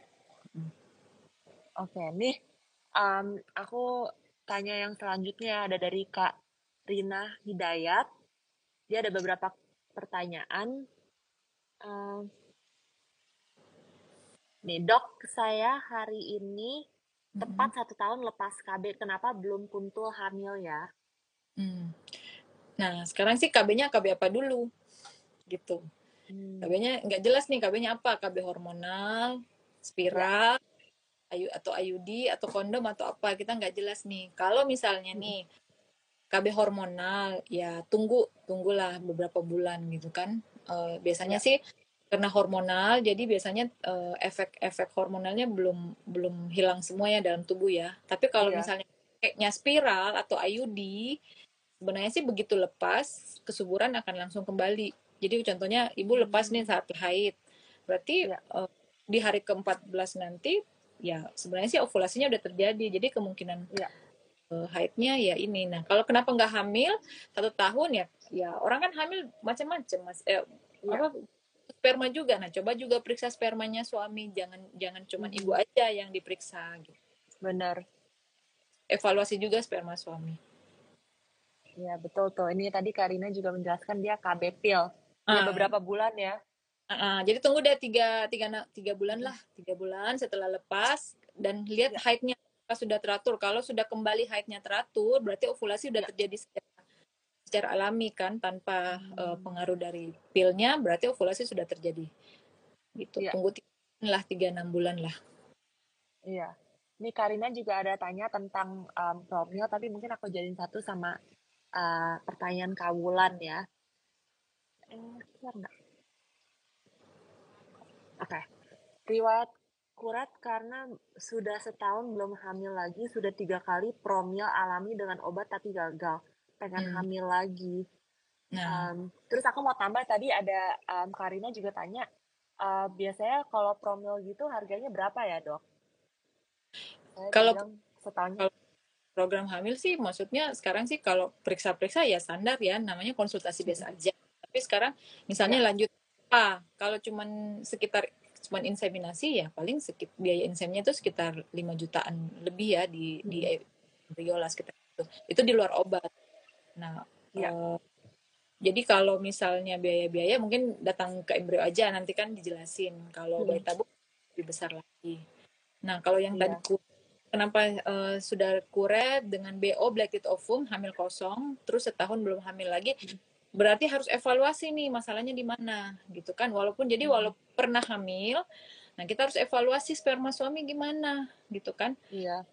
Oke, nih aku tanya yang selanjutnya ada dari Kak Rina Hidayat. Dia ada beberapa pertanyaan. Em, Nih dok, saya hari ini tepat 1 tahun lepas KB. Kenapa belum kuntul hamil ya? Nah sekarang sih KB-nya KB apa dulu gitu. KB-nya nggak jelas nih, KB-nya apa, KB hormonal, Ya. spiral, atau IUD atau kondom atau apa, kita nggak jelas nih. Kalau misalnya nih KB hormonal, ya tunggulah beberapa bulan gitu kan. Biasanya Ya. sih karena hormonal, jadi biasanya efek-efek hormonalnya belum belum hilang semua ya dalam tubuh ya. Tapi kalau Iya. misalnya kayaknya spiral atau IUD, sebenarnya sih begitu lepas, kesuburan akan langsung kembali. Jadi contohnya ibu lepas nih saat haid, berarti Ya. di hari ke-14 nanti, ya sebenarnya sih ovulasinya udah terjadi. Jadi kemungkinan Ya. haidnya ya ini. Nah, kalau kenapa nggak hamil 1 tahun ya orang kan hamil macam-macam mas. Ya. Apa sperma juga. Nah, coba juga periksa spermanya suami. Jangan cuma ibu aja yang diperiksa. Gitu. Benar. Evaluasi juga sperma suami. Ya, betul tuh. Ini tadi Karina juga menjelaskan dia KB pil. Ya, Ah, beberapa bulan ya. jadi tunggu deh 3 bulan lah. 3 bulan setelah lepas dan lihat Ya. haidnya sudah teratur. Kalau sudah kembali haidnya teratur, berarti ovulasi sudah Ya. terjadi secara alami kan, tanpa pengaruh dari pilnya, berarti ovulasi sudah terjadi. Gitu. Ya. Tunggu 3-6 bulan lah. Iya. Ini Karina juga ada tanya tentang promil, tapi mungkin aku jadiin satu sama pertanyaan Kawulan ya. Keluar nggak? Oke. Riwayat kurat karena sudah setahun belum hamil lagi, sudah 3 kali promil alami dengan obat tapi gagal. Pengen hamil lagi. Nah, Terus aku mau tambah tadi ada Karina juga tanya, biasanya kalau promil gitu harganya berapa ya dok? Saya dia kalau bilang setahunnya. kalau program hamil sih, maksudnya sekarang sih kalau periksa-periksa ya standar ya, namanya konsultasi biasa aja. Tapi sekarang Ya. misalnya lanjut apa, kalau cuman inseminasi ya paling biaya inseminasinya itu sekitar 5 jutaan lebih ya di Riola sekitar itu. Itu di luar obat. Nah, Ya. jadi kalau misalnya biaya-biaya mungkin datang ke embrio aja, nanti kan dijelasin. Kalau bayi tabung lebih besar lagi. Nah, kalau yang tadi Iya. kenapa sudah kuret dengan BO blacked ovum hamil kosong, terus setahun belum hamil lagi, berarti harus evaluasi nih masalahnya di mana, gitu kan? Walaupun pernah hamil, nah kita harus evaluasi sperma suami gimana, gitu kan? Iya.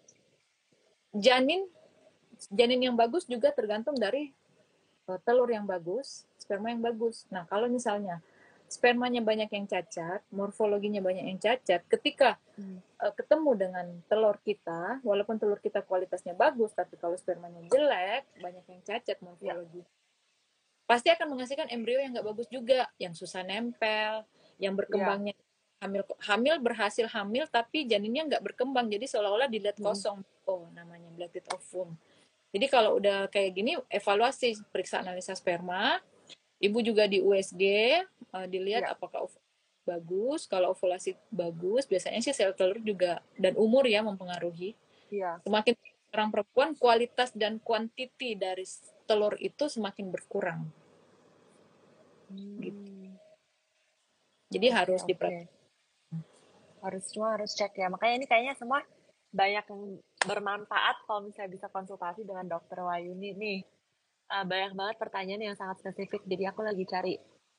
Janin yang bagus juga tergantung dari telur yang bagus, sperma yang bagus. Nah, kalau misalnya spermanya banyak yang cacat, morfologinya banyak yang cacat, ketika ketemu dengan telur kita, walaupun telur kita kualitasnya bagus, tapi kalau spermanya jelek, banyak yang cacat morfologi, pasti akan menghasilkan embrio yang nggak bagus juga, yang susah nempel, yang berkembangnya hamil berhasil hamil tapi janinnya nggak berkembang, jadi seolah-olah dilihat kosong, namanya blacked ovum. Jadi kalau udah kayak gini, evaluasi, periksa analisa sperma, ibu juga di USG, dilihat apakah ovulasi bagus. Kalau ovulasi bagus, biasanya sih sel telur juga, dan umur ya mempengaruhi. Semakin orang perempuan, kualitas dan kuantiti dari telur itu semakin berkurang. Gitu. Jadi harus diperhatikan. Harus cek ya. Makanya ini kayaknya semua banyak yang bermanfaat kalau misalnya bisa konsultasi dengan dokter Wayuni nih. Banyak banget pertanyaan yang sangat spesifik, jadi aku lagi cari.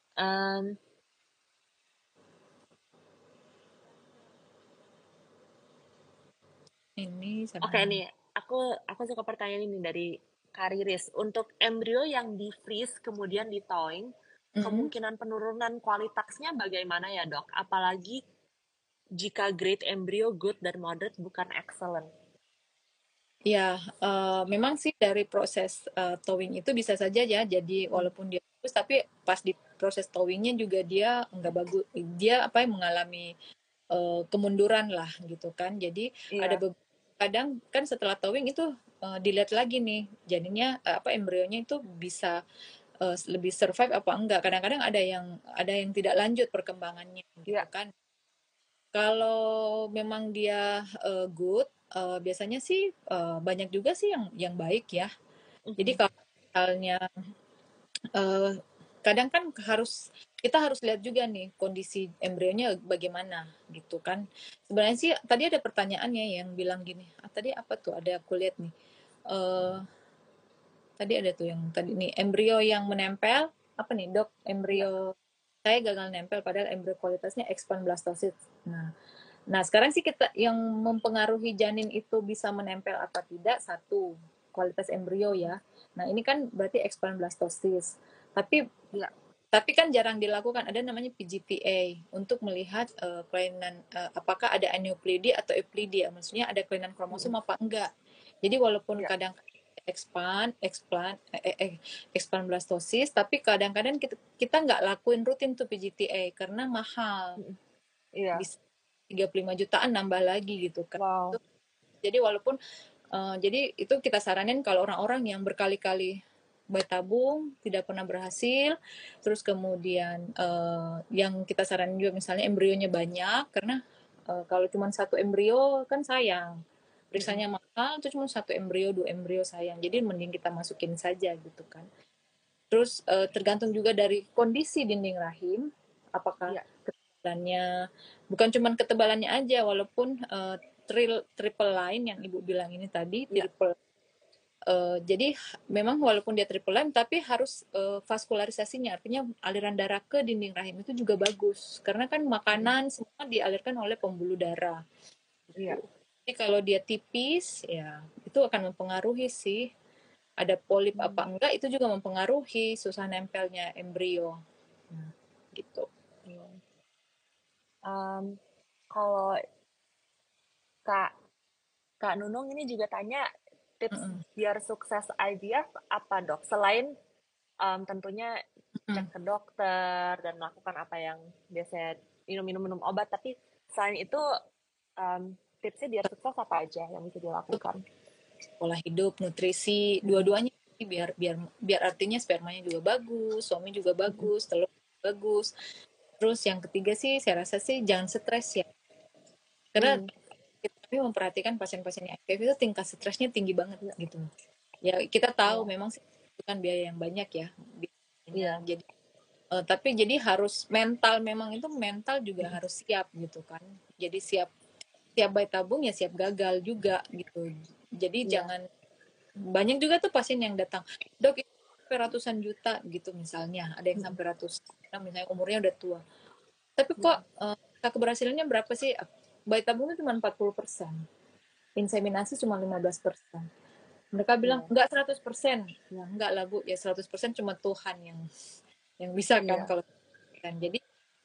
Oke nih, aku suka pertanyaan ini dari Kariris. Untuk embrio yang di freeze kemudian di thawing, kemungkinan penurunan kualitasnya bagaimana ya dok? Apalagi jika grade embrio good dan moderate bukan excellent. Ya, memang sih dari proses thawing itu bisa saja ya, jadi walaupun dia bagus, tapi pas di proses thawingnya juga dia nggak bagus, dia mengalami kemunduran lah gitu kan. Jadi ada kadang kan setelah thawing itu dilihat lagi nih, jadinya embrionya itu bisa lebih survive apa enggak. Kadang-kadang ada yang tidak lanjut perkembangannya gitu kan. Kalau memang dia good, biasanya sih banyak juga sih yang baik ya. Jadi kalau misalnya kadang kan kita harus lihat juga nih kondisi embrionya bagaimana gitu kan. Sebenarnya sih tadi ada pertanyaannya yang bilang gini, tadi apa tuh, ada aku lihat nih. Tadi ada tuh yang tadi nih, embrio yang menempel, apa nih dok, embrio saya gagal nempel padahal embrio kualitasnya expand blastocyst. Nah, sekarang sih kita yang mempengaruhi janin itu bisa menempel apa tidak, satu, kualitas embrio ya. Nah, ini kan berarti expand blastocyst. Tapi kan jarang dilakukan, ada namanya PGTA untuk melihat kelainan apakah ada aneuploidy atau euploidy, maksudnya ada kelainan kromosom apa enggak. Jadi walaupun kadang expand blastocyst, tapi kadang-kadang kita nggak lakuin rutin tuh PGTA karena mahal. Bisa 35 jutaan nambah lagi gitu kan. Jadi walaupun jadi itu kita saranin kalau orang-orang yang berkali-kali bayi tabung tidak pernah berhasil, terus kemudian yang kita saranin juga misalnya embrionya banyak, karena kalau cuma satu embrio kan sayang, periksanya mahal, itu cuma satu embrio, 2 embrio sayang, jadi mending kita masukin saja gitu kan. Terus tergantung juga dari kondisi dinding rahim, apakah ketebalannya, bukan cuma ketebalannya aja, walaupun triple line yang ibu bilang ini tadi, triple. Jadi memang walaupun dia triple line, tapi harus vaskularisasinya, artinya aliran darah ke dinding rahim itu juga bagus, karena kan makanan semua dialirkan oleh pembuluh darah. Jadi kalau dia tipis, ya itu akan mempengaruhi sih. Ada polip apa enggak, itu juga mempengaruhi susah nempelnya embrio. Gitu. Kalau Kak Nunung ini juga tanya tips biar sukses IVF apa dok? Selain tentunya cek ke dokter dan melakukan apa yang biasanya minum obat, tapi selain itu tipsnya biar sukses apa aja yang bisa dilakukan? Pola hidup, nutrisi, dua-duanya biar artinya spermanya juga bagus, suami juga bagus, telur bagus. Terus yang ketiga sih saya rasa sih jangan stres ya. Karena kami memperhatikan pasien-pasien yang IVF itu tingkat stresnya tinggi banget gitu. Ya kita tahu memang sih itu kan biaya yang banyak ya. Jadi tapi jadi harus mental, memang itu mental juga harus siap gitu kan. Jadi siap bayi tabung ya siap gagal juga gitu. Jadi jangan, banyak juga tuh pasien yang datang, dok itu sampai ratusan juta gitu misalnya, ada yang sampai ratusan, misalnya umurnya udah tua. Tapi kok keberhasilannya berapa sih? Bayi tabungnya cuma 40%, inseminasi cuma 15%. Mereka bilang enggak 100%. Ya enggak lah Bu, ya 100% cuma Tuhan yang bisa kan kalau kan. Jadi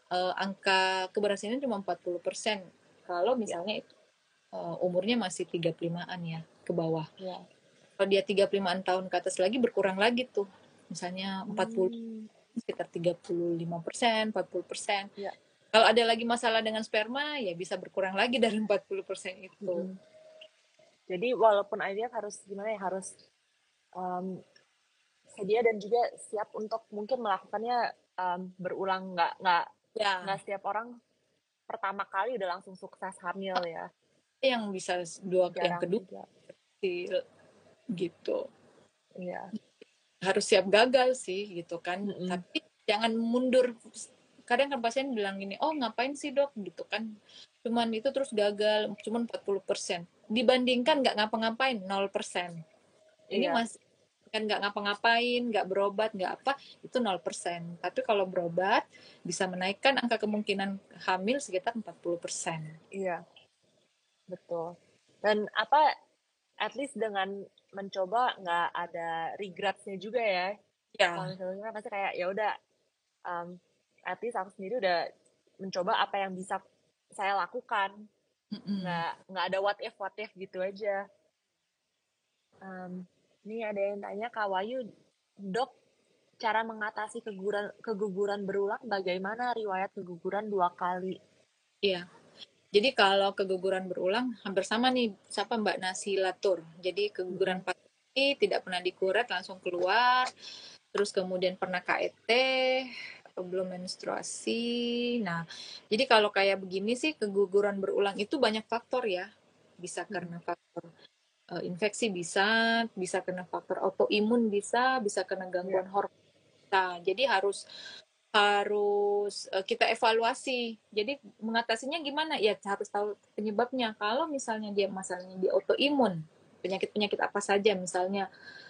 angka keberhasilannya cuma 40%. Kalau Ya. misalnya itu umurnya masih 35-an ya ke bawah. Ya. Kalau dia 35-an tahun ke atas lagi berkurang lagi tuh. Misalnya 40, Hmm. sekitar 35%, 40%. Ya. Kalau ada lagi masalah dengan sperma, ya bisa berkurang lagi dari 40% itu. Jadi walaupun IVF harus gimana ya, harus um, sedia dan juga siap untuk mungkin melakukannya berulang, nggak Ya, setiap orang pertama kali udah langsung sukses hamil ya, yang bisa yang jarang kedua juga. sih gitu. Iya. Harus siap gagal sih gitu kan. Mm-mm. Tapi jangan mundur. Kadang kan pasien bilang gini, oh ngapain sih dok gitu kan. Cuman itu terus gagal, cuman 40%. Dibandingkan nggak ngapa-ngapain, 0%. Ini Iya. masih kan nggak ngapa-ngapain, nggak berobat, nggak apa, itu 0%. Tapi kalau berobat, bisa menaikkan angka kemungkinan hamil sekitar 40%. Iya, betul. Dan apa, at least dengan mencoba nggak ada regretsnya juga ya. Kalau Ya, misalnya pasti kayak ya udah, um, at least aku sendiri udah mencoba apa yang bisa saya lakukan. mm-mm. Nggak ada what if gitu aja. Ini ada yang tanya, Kak Wayu, dok, cara mengatasi keguguran berulang bagaimana, riwayat keguguran 2 kali? Iya. Jadi kalau keguguran berulang, hampir sama nih, siapa Mbak Nasi Latur. Jadi keguguran Mm-mm. pagi, tidak pernah dikuret, langsung keluar. Terus kemudian pernah KET, belum menstruasi. Nah, jadi kalau kayak begini sih, keguguran berulang itu banyak faktor ya. Bisa Mm-mm. karena faktor infeksi bisa karena faktor autoimun bisa karena Ya. gangguan hormon. Nah, jadi harus harus kita evaluasi. Jadi mengatasinya gimana? Ya harus tahu penyebabnya. Kalau misalnya dia masalahnya di autoimun, penyakit-penyakit apa saja, misalnya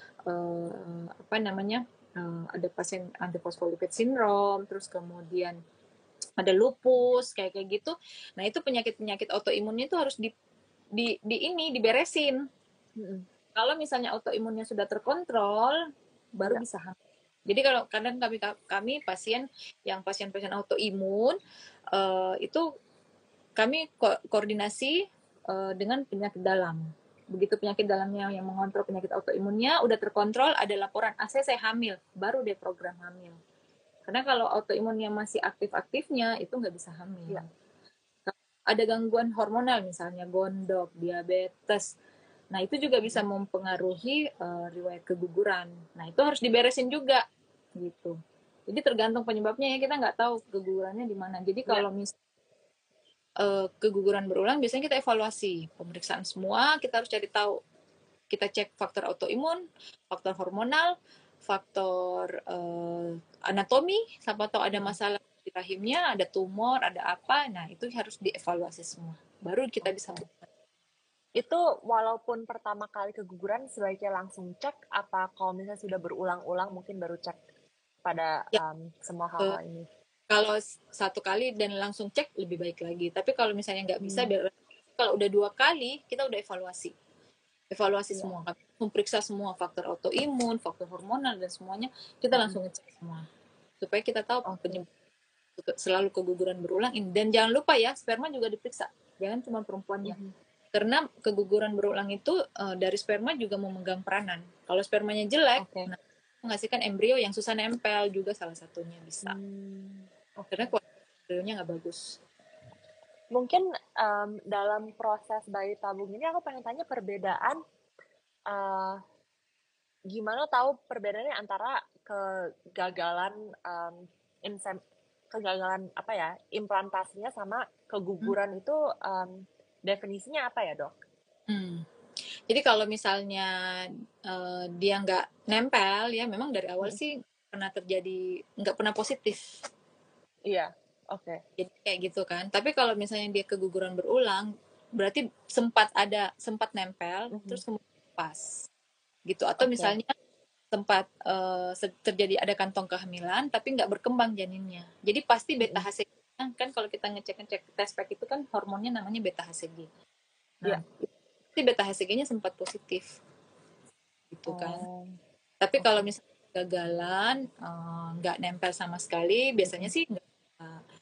apa namanya? Ada pasien antifosfolipid syndrome, terus kemudian ada lupus kayak kayak gitu. Nah, itu penyakit-penyakit autoimunnya itu harus di ini diberesin. Mm-mm. Kalau misalnya autoimunnya sudah terkontrol, baru Ya. bisa hamil. Jadi kalau kadang kami pasien yang pasien-pasien autoimun itu kami koordinasi dengan penyakit dalam. Begitu penyakit dalamnya yang mengontrol penyakit autoimunnya udah terkontrol, ada laporan saya hamil, baru deh program hamil. Karena kalau autoimunnya masih aktif-aktifnya itu nggak bisa hamil. Ya. Ada gangguan hormonal misalnya gondok, diabetes. Nah, itu juga bisa Mm-mm. mempengaruhi riwayat keguguran. Nah, itu harus diberesin juga gitu. Jadi tergantung penyebabnya ya, kita nggak tahu kegugurannya di mana. Jadi Ya. kalau keguguran berulang biasanya kita evaluasi pemeriksaan semua, kita harus cari tahu. Kita cek faktor autoimun, faktor hormonal, faktor anatomi, siapa tahu ada Mm-mm. masalah di rahimnya, ada tumor, ada apa. Nah, itu harus dievaluasi semua. Baru kita bisa Oke. Itu walaupun pertama kali keguguran sebaiknya langsung cek, apa kalau misalnya sudah berulang-ulang mungkin baru cek pada ya, semua eh, hal-hal ini? kalau satu kali dan langsung cek lebih baik lagi. Tapi kalau misalnya nggak bisa, Hmm. kalau udah 2 kali kita udah evaluasi. Evaluasi Iya. semua, memeriksa semua faktor autoimun, faktor hormonal dan semuanya kita Mm-mm. langsung ngecek semua supaya kita tahu Oke. penyebab selalu keguguran berulang ini. Dan jangan lupa ya, sperma juga diperiksa, jangan cuma perempuannya. Mhm. Karena keguguran berulang itu dari sperma juga memegang peranan. Kalau spermanya jelek, Oke. nah, menghasilkan embrio yang susah nempel juga salah satunya bisa. Oke. Karena kualitas embrionya nggak bagus. Mungkin dalam proses bayi tabung ini aku pengen tanya perbedaan, eh, gimana tahu perbedaannya antara kegagalan, kegagalan apa ya, implantasinya sama Hmm. keguguran itu, definisinya apa ya dok? Hmm. Jadi kalau misalnya dia nggak nempel ya, memang dari awal Mm-mm. sih pernah terjadi nggak pernah positif. Iya, oke. Jadi kayak gitu kan. Tapi kalau misalnya dia keguguran berulang, berarti sempat nempel Mhm. terus kemudian lepas gitu. Atau Oke. misalnya sempat terjadi ada kantong kehamilan tapi nggak berkembang janinnya. Jadi pasti beta Mm-mm. HCG kan kalau kita ngecek test pack itu kan hormonnya namanya beta HCG. Iya. Nah, itu beta HCG-nya sempat positif gitu kan. Oh, Tapi kalau oke. misalnya kegagalan nggak nempel sama sekali, biasanya Mm-mm. sih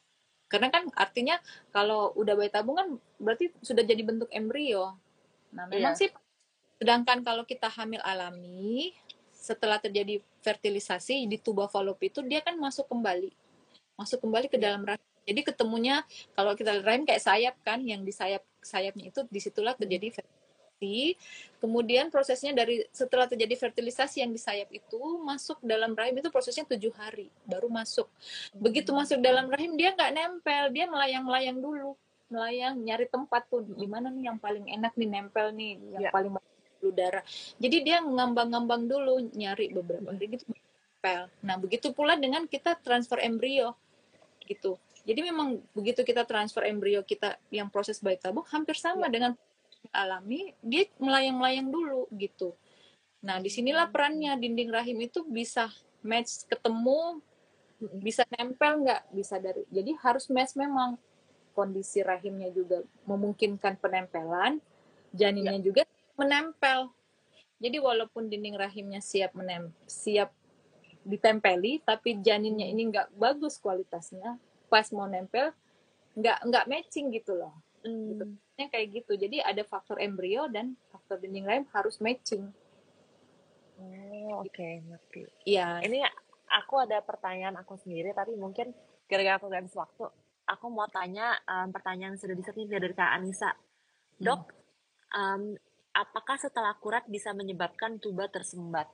Karena kan artinya kalau udah bayi tabung kan berarti sudah jadi bentuk embrio. Nah, memang Iya. sih, sedangkan kalau kita hamil alami, setelah terjadi fertilisasi di tuba fallopi itu dia kan masuk kembali ke Iya. dalam rahim. Jadi ketemunya kalau kita lihat rahim kayak sayap kan, yang di sayapnya itu disitulah Mm. terjadi fertilisasi. Kemudian prosesnya dari setelah terjadi fertilisasi yang di sayap itu masuk dalam rahim itu prosesnya 7 hari baru masuk. Begitu masuk dalam rahim dia nggak nempel, dia melayang-layang dulu, melayang nyari tempat tuh di mana nih yang paling enak nih nempel nih, yang Iya. paling banyak darah. Jadi dia ngambang-ngambang dulu nyari beberapa Mm. hari gitu nempel. Nah begitu pula dengan kita transfer embrio gitu. Jadi memang begitu kita transfer embrio kita yang proses bayi tabung hampir sama Iya. dengan alami, dia melayang-layang dulu gitu. Nah, disinilah perannya dinding rahim itu bisa match ketemu, Mm. bisa nempel nggak, bisa dari. Jadi harus match memang kondisi rahimnya juga memungkinkan penempelan, Iya. janinnya juga menempel. Jadi walaupun dinding rahimnya siap ditempeli, tapi janinnya Mm. ini nggak bagus kualitasnya, pas mau nempel nggak matching gitu loh. Gitu. Mm. Kayak gitu. Jadi ada faktor embrio dan faktor dinding rahim harus matching. Oh, oke, ngerti. Iya. Ini aku ada pertanyaan aku sendiri, tapi mungkin gara-gara aku gak habis waktu, aku mau tanya pertanyaan yang sudah disetir dari Kak Anissa. Dok, apakah setelah akurat bisa menyebabkan tuba tersumbat?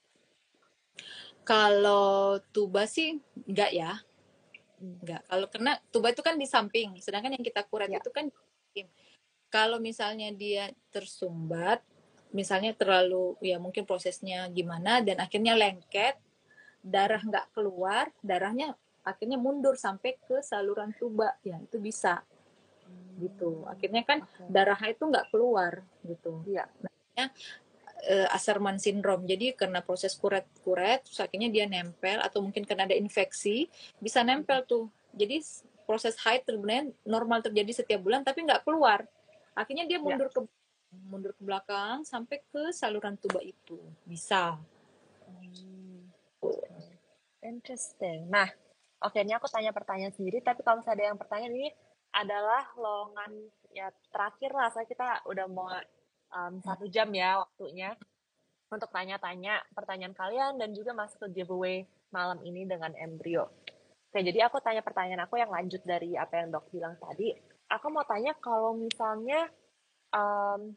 Kalau tuba sih enggak ya. Hmm. Enggak. Kalau kena tuba itu kan di samping, sedangkan yang kita kurat Ya. itu kan kalau misalnya dia tersumbat, misalnya terlalu ya mungkin prosesnya gimana dan akhirnya lengket, darah nggak keluar, darahnya akhirnya mundur sampai ke saluran tuba, ya itu bisa gitu. Akhirnya kan Oke. darahnya itu nggak keluar gitu. Iya. Namanya Asherman syndrome. Jadi karena proses kuret-kuret, terus akhirnya dia nempel atau mungkin karena ada infeksi, bisa nempel tuh. Jadi proses haid sebenarnya normal terjadi setiap bulan tapi nggak keluar. Akhirnya dia Ya. mundur ke belakang sampai ke saluran tuba itu. Bisa. Okay. Interesting. Nah, oke, ini aku tanya pertanyaan sendiri, tapi kalau misalnya ada yang pertanyaan ini adalah lowongan ya terakhir lah, saya kita udah mau 1 jam ya waktunya untuk tanya-tanya pertanyaan kalian dan juga masuk ke giveaway malam ini dengan embrio. Oke, jadi aku tanya pertanyaan aku yang lanjut dari apa yang Dok bilang tadi. Aku mau tanya kalau misalnya um,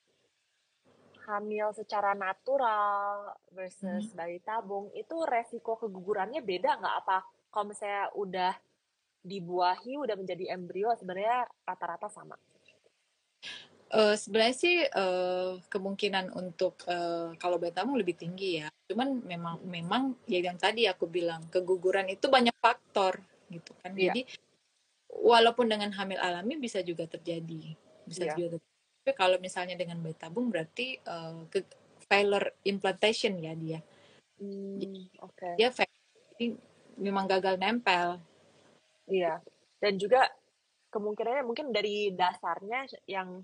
hamil secara natural versus bayi tabung, itu resiko kegugurannya beda nggak? Apa kalau misalnya udah dibuahi, udah menjadi embrio, sebenarnya rata-rata sama? Sebenarnya sih kemungkinan untuk kalau bayi tabung lebih tinggi ya. Cuman memang ya yang tadi aku bilang keguguran itu banyak faktor gitu kan. Iya. Jadi walaupun dengan hamil alami bisa juga terjadi, bisa Iya. juga terjadi. Tapi kalau misalnya dengan bayi tabung berarti failure implantation ya dia. Oke. Dia jadi memang gagal nempel. Iya. Dan juga kemungkinannya mungkin dari dasarnya yang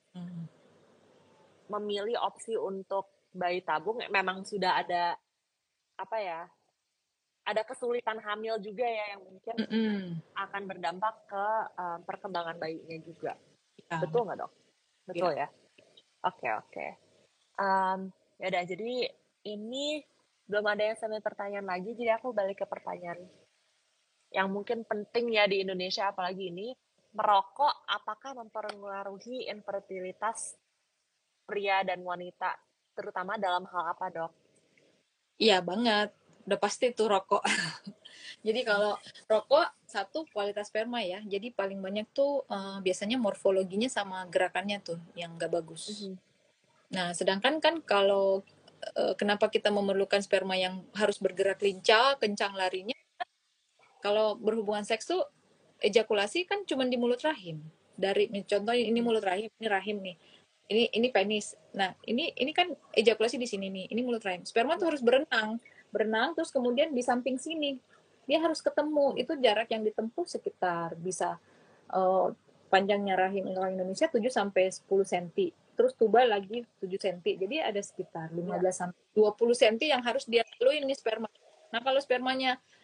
memilih opsi untuk bayi tabung memang sudah ada apa ya? Ada kesulitan hamil juga ya yang mungkin akan berdampak ke perkembangan bayinya juga. Ya, Betul nggak, Dok? ya. Betul ya? Oke, oke. Ya udah, jadi ini belum ada yang sampai pertanyaan lagi, jadi aku balik ke pertanyaan yang mungkin penting ya di Indonesia, apalagi ini, merokok apakah mempengaruhi infertilitas pria dan wanita, terutama dalam hal apa, Dok? Iya banget. Udah pasti tuh rokok. Jadi kalau rokok satu kualitas sperma ya. Jadi paling banyak tuh biasanya morfologinya sama gerakannya tuh yang nggak bagus. Nah, sedangkan kan kalau kenapa kita memerlukan sperma yang harus bergerak lincah, kencang larinya? Kalau berhubungan seks tuh ejakulasi kan cuma di mulut rahim. Dari contohnya ini mulut rahim, ini rahim nih. Ini penis. Nah, ini kan ejakulasi di sini nih. Ini mulut rahim. Sperma tuh harus berenang. Berenang terus kemudian di samping sini. Dia harus ketemu. Itu jarak yang ditempuh sekitar bisa panjangnya rahim orang Indonesia 7 sampai 10 cm. Terus tuba lagi 7 cm. Jadi ada sekitar 15 sampai 20 cm yang harus dia lalui ini sperma. Nah, kalau spermanya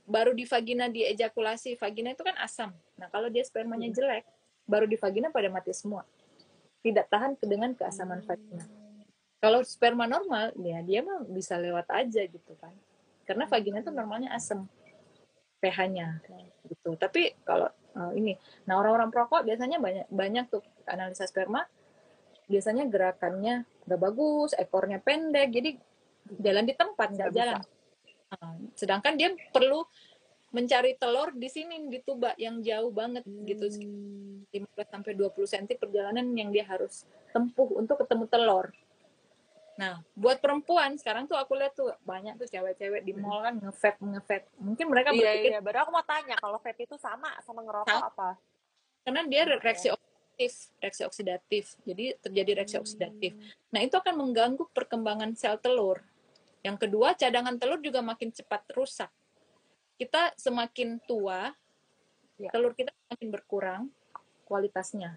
baru di vagina diejakulasi. Vagina itu kan asam. Nah, kalau dia spermanya jelek, baru di vagina pada mati semua. Tidak tahan dengan keasaman vagina. Kalau sperma normal, ya dia mah bisa lewat aja gitu kan. Karena vagina itu normalnya asam pH-nya gitu. Tapi kalau ini, nah orang-orang perokok biasanya banyak tuh analisa sperma, biasanya gerakannya nggak bagus, ekornya pendek, jadi jalan di tempat nggak jalan. Sedangkan dia perlu mencari telur di sini di tuba yang jauh banget gitu, 15-20 cm perjalanan yang dia harus tempuh untuk ketemu telur. Nah, buat perempuan sekarang tuh aku lihat tuh banyak tuh cewek-cewek di mall kan nge-vape. Mungkin mereka berpikir Iya, baru aku mau tanya kalau vape itu sama ngerokok apa? karena dia reaksi oksidatif. Jadi terjadi reaksi oksidatif. Nah, itu akan mengganggu perkembangan sel telur. Yang kedua, cadangan telur juga makin cepat rusak. Kita semakin tua, telur kita semakin berkurang kualitasnya.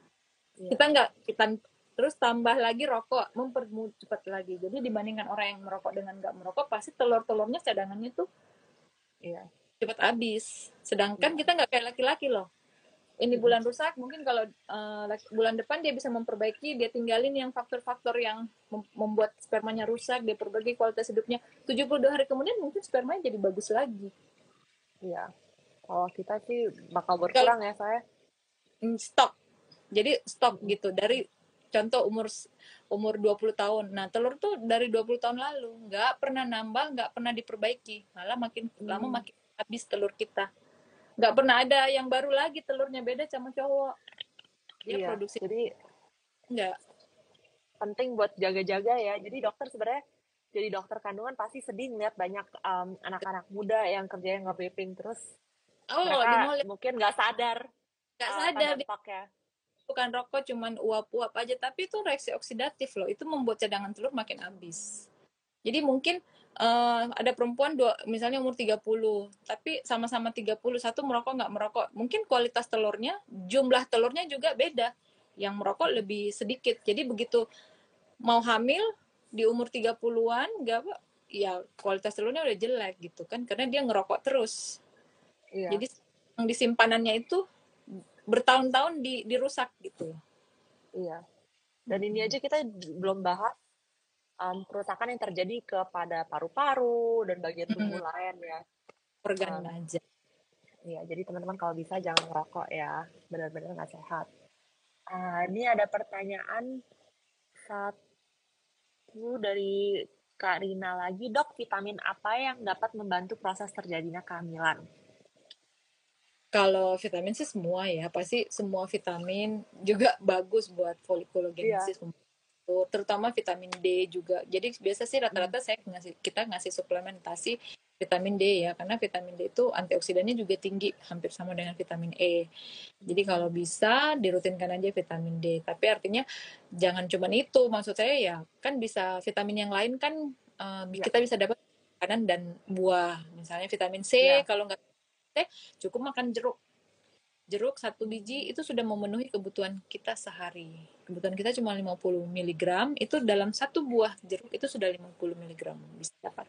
Kita terus tambah lagi rokok, mempercepat lagi. Jadi dibandingkan orang yang merokok dengan nggak merokok, pasti telur-telurnya cadangannya tuh cepat habis. Sedangkan kita nggak kayak laki-laki loh. Ini bulan rusak, mungkin kalau bulan depan dia bisa memperbaiki, dia tinggalin yang faktor-faktor yang membuat spermanya rusak, dia perbaiki kualitas hidupnya. 72 hari kemudian mungkin spermanya jadi bagus lagi. Iya. Kalau kita sih bakal berkurang ya saya. Stop. Jadi stop gitu. Dari contoh umur 20 tahun. Nah, telur tuh dari 20 tahun lalu nggak pernah nambah, nggak pernah diperbaiki. Malah makin lama makin habis telur kita. Nggak pernah ada yang baru lagi, telurnya beda sama cowok. Dia produksi. Jadi nggak. Penting buat jaga-jaga ya. Jadi dokter sebenarnya jadi dokter kandungan pasti sedih ngeliat banyak anak-anak muda yang kerjanya nge-vaping terus mereka mungkin nggak sadar dampaknya. Bukan rokok cuman uap-uap aja, tapi itu reaksi oksidatif loh. Itu membuat cadangan telur makin habis. Jadi mungkin ada perempuan misalnya umur 30, tapi sama-sama 31 merokok nggak merokok. Mungkin kualitas telurnya, jumlah telurnya juga beda. Yang merokok lebih sedikit. Jadi begitu mau hamil di umur 30-an, ya kualitas telurnya udah jelek gitu kan. Karena dia ngerokok terus. Jadi yang disimpanannya itu bertahun-tahun dirusak gitu. Iya. Dan ini aja kita belum bahas kerusakan yang terjadi kepada paru-paru dan bagian tubuh lain ya. Organ aja. Iya, jadi teman-teman kalau bisa jangan ngerokok ya, benar-benar nggak sehat. Ini ada pertanyaan satu dari Kak Rina lagi, dok, vitamin apa yang dapat membantu proses terjadinya kehamilan? Kalau vitamin sih semua ya, pasti semua vitamin juga bagus buat folikulogenesis, terutama vitamin D juga. Jadi biasa sih rata-rata kita ngasih suplementasi vitamin D ya, karena vitamin D itu antioksidannya juga tinggi, hampir sama dengan vitamin E. Jadi kalau bisa dirutinkan aja vitamin D. Tapi artinya jangan cuma itu, maksud saya ya kan bisa vitamin yang lain kan kita bisa dapat makanan dan buah. Misalnya vitamin C, kalau nggak cukup makan jeruk. Jeruk 1 biji itu sudah memenuhi kebutuhan kita sehari. Kebutuhan kita cuma 50 mg, itu dalam 1 buah jeruk itu sudah 50 mg bisa dapat.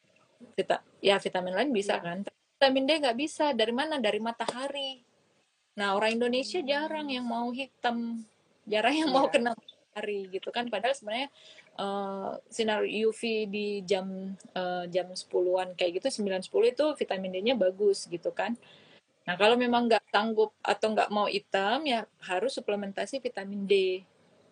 Vitamin lain bisa kan. Vitamin D nggak bisa. Dari mana? Dari matahari. Nah, orang Indonesia jarang yang mau hitam. Jarang yang mau kena matahari gitu kan. Padahal sebenarnya sinar UV di jam 10-an kayak gitu, 9-10 itu vitamin D-nya bagus gitu kan. Nah, kalau memang nggak sanggup atau nggak mau hitam, ya harus suplementasi vitamin D.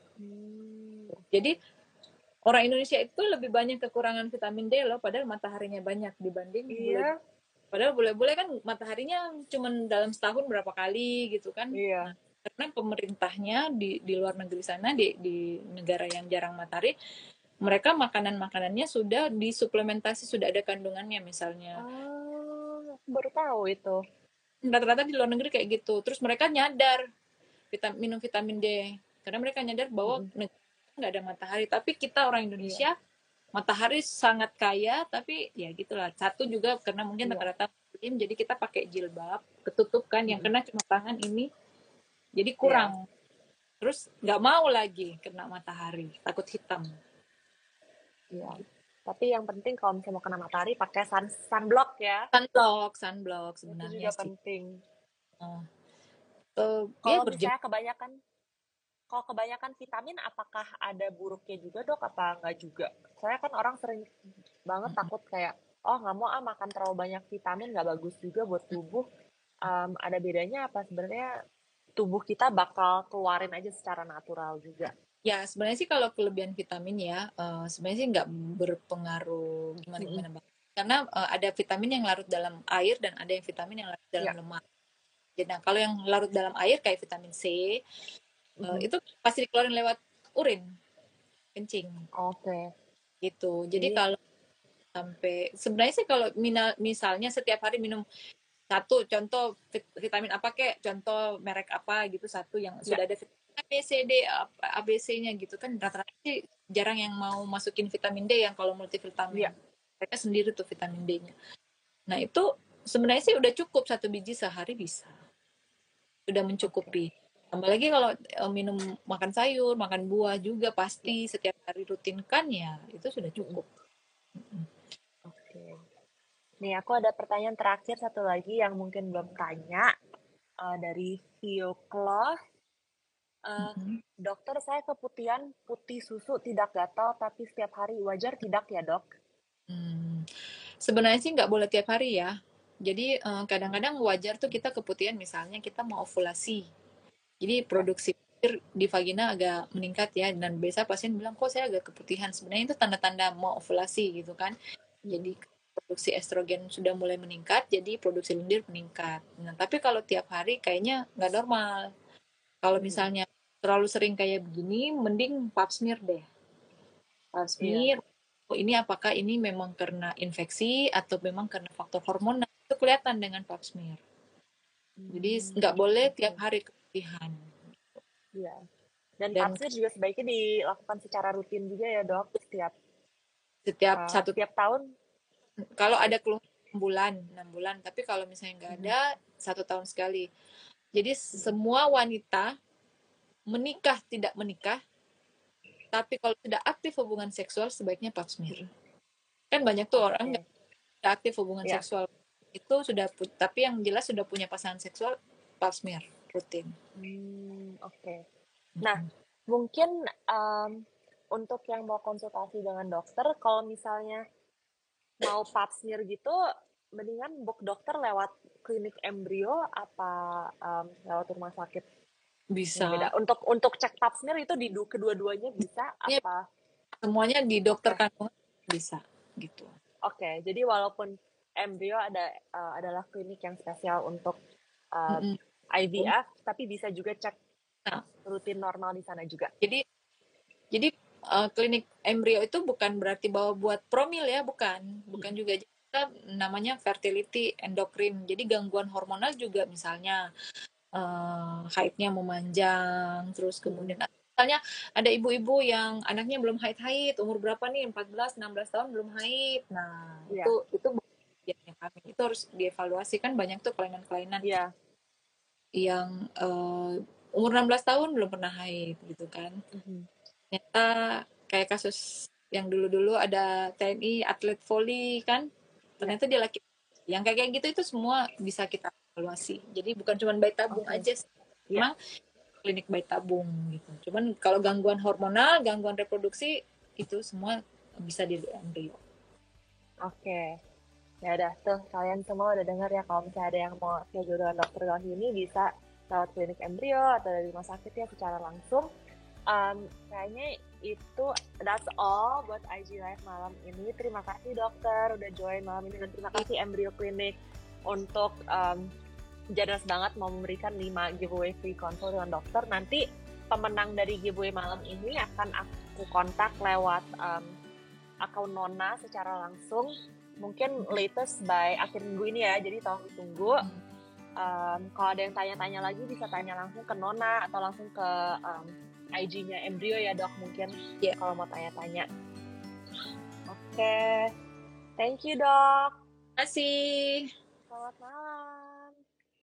Jadi, orang Indonesia itu lebih banyak kekurangan vitamin D loh, padahal mataharinya banyak dibanding bule. Padahal bule-bule kan mataharinya cuma dalam setahun berapa kali gitu kan. Nah, karena pemerintahnya di luar negeri sana, di negara yang jarang matahari, mereka makanannya sudah disuplementasi, sudah ada kandungannya misalnya. Baru tahu itu. Rata-rata di luar negeri kayak gitu. Terus mereka nyadar minum vitamin D karena mereka nyadar bahwa nggak ada matahari. Tapi kita orang Indonesia matahari sangat kaya, tapi ya gitulah. Satu juga karena mungkin rata-rata muslim, jadi kita pakai jilbab ketutup kan, yang kena cuma tangan ini, jadi kurang. Terus nggak mau lagi kena matahari, takut hitam. Iya. Tapi yang penting kalau misalnya mau kena matahari pakai sunblock ya. Sunblock Itu sebenarnya juga sih. penting. Uh, ya Kalau berjemur. misalnya kebanyakan vitamin, apakah ada buruknya juga dok? Apa enggak juga? Soalnya kan orang sering banget takut kayak, oh nggak mau makan terlalu banyak vitamin, nggak bagus juga buat tubuh. Ada bedanya apa sebenarnya tubuh kita bakal keluarin aja secara natural juga? Ya sebenarnya sih kalau kelebihan vitamin ya sebenarnya sih nggak berpengaruh Mm-mm. gimana banget. Karena ada vitamin yang larut dalam air dan ada yang vitamin yang larut dalam Ya. lemak. Jadi, nah kalau yang larut dalam air kayak vitamin C Mhm. itu pasti dikeluarin lewat urin, kencing Oke. gitu. Jadi Jadi kalau sampai sebenarnya sih kalau misalnya setiap hari minum satu contoh vitamin apa kek, contoh merek apa gitu satu yang ya, sudah ada vitamin A, B, C, D, ABC-nya gitu kan rata-rata sih jarang yang mau masukin vitamin D yang kalau multivitamin. ya. Mereka sendiri tuh vitamin D-nya. Nah itu sebenarnya sih udah cukup satu biji sehari bisa. Sudah Oke. mencukupi. Tambah lagi kalau minum makan sayur, makan buah juga Ya. pasti setiap hari rutinkan ya itu sudah Mm-mm. cukup. Oke. Nih aku ada pertanyaan terakhir satu lagi yang mungkin belum tanya dari Vio Cloth. Mm-hmm. Dokter, saya keputihan putih susu tidak gatal tapi setiap hari wajar tidak ya dok? Hmm. Sebenarnya sih nggak boleh tiap hari ya. Jadi kadang-kadang wajar tuh kita keputihan misalnya kita mau ovulasi. Jadi Ya. produksi air di vagina agak meningkat ya dan biasa pasien bilang kok saya agak keputihan. Sebenarnya itu tanda-tanda mau ovulasi gitu kan. Jadi produksi estrogen sudah mulai meningkat, jadi produksi lendir meningkat. Nah, tapi kalau tiap hari kayaknya nggak normal. Kalau Mhm. misalnya terlalu sering kayak begini, mending pap smear deh. Pap Iya. smear, oh ini apakah ini memang karena infeksi atau memang karena faktor hormonal? Itu kelihatan dengan pap smear. Jadi nggak boleh tiap Oke. hari keputihan. Iya. Dan Dan papsir juga sebaiknya dilakukan secara rutin juga ya dok, setiap satu setiap tahun. kalau ada keluhan 6 bulan, tapi kalau misalnya nggak Mhm. ada 1 tahun sekali. Jadi semua wanita menikah tidak menikah, tapi kalau sudah aktif hubungan seksual sebaiknya pap smear. Mhm. Kan banyak tuh orang Oke. nggak aktif hubungan Ya. seksual itu sudah, tapi yang jelas sudah punya pasangan seksual pap smear rutin. Oke. Nah, mungkin untuk yang mau konsultasi dengan dokter, kalau misalnya mau pap smear gitu, mendingan book dokter lewat klinik embrio apa lewat rumah sakit yang beda. Bisa. Untuk cek pap smear itu di kedua-duanya bisa Ini apa? semuanya di dokter Oke. kandungan bisa gitu. Oke. Jadi walaupun embrio adalah klinik yang spesial untuk uh, Mm-mm. IVF, tapi bisa juga cek Nah, rutin normal di sana juga. jadi klinik embrio itu bukan berarti bahwa buat promil ya, bukan juga. Kita namanya fertility endocrine. Jadi gangguan hormonal juga misalnya haidnya memanjang, terus kemudian misalnya ada ibu-ibu yang anaknya belum haid-haid, umur berapa nih, 14, 16 tahun belum haid. Nah, Iya. itu bagiannya kami. Itu harus dievaluasi kan banyak tuh kelainan-kelainan Iya. yang umur 16 tahun belum pernah haid gitu kan. Mhm. Ternyata kayak kasus yang dulu-dulu ada TNI atlet voli kan, Iya. ternyata dia laki. Yang kayak gitu itu semua bisa kita evaluasi. Jadi bukan cuma bayi tabung Oke. aja, Iya. memang klinik bayi tabung gitu. Cuman kalau gangguan hormonal, gangguan reproduksi itu semua bisa di embrio. Oke. Ya udah tuh kalian semua udah dengar ya kalau misalnya ada yang mau schedule dengan dokter Gavi ini bisa lewat klinik embrio atau dari rumah sakit ya secara langsung. Kayaknya itu that's all buat IG Live malam ini. Terima kasih dokter udah join malam ini dan terima kasih Embrio Clinic untuk generous banget mau memberikan 5 giveaway free consult dengan dokter. Nanti pemenang dari giveaway malam ini akan aku kontak lewat akun Nona secara langsung. Mungkin latest by akhir minggu ini ya, jadi tolong ditunggu. Kalau ada yang tanya-tanya lagi bisa tanya langsung ke Nona atau langsung ke IG-nya Embrio ya dok mungkin kalau mau tanya-tanya. Oke. Thank you dok. Terima kasih. Selamat malam.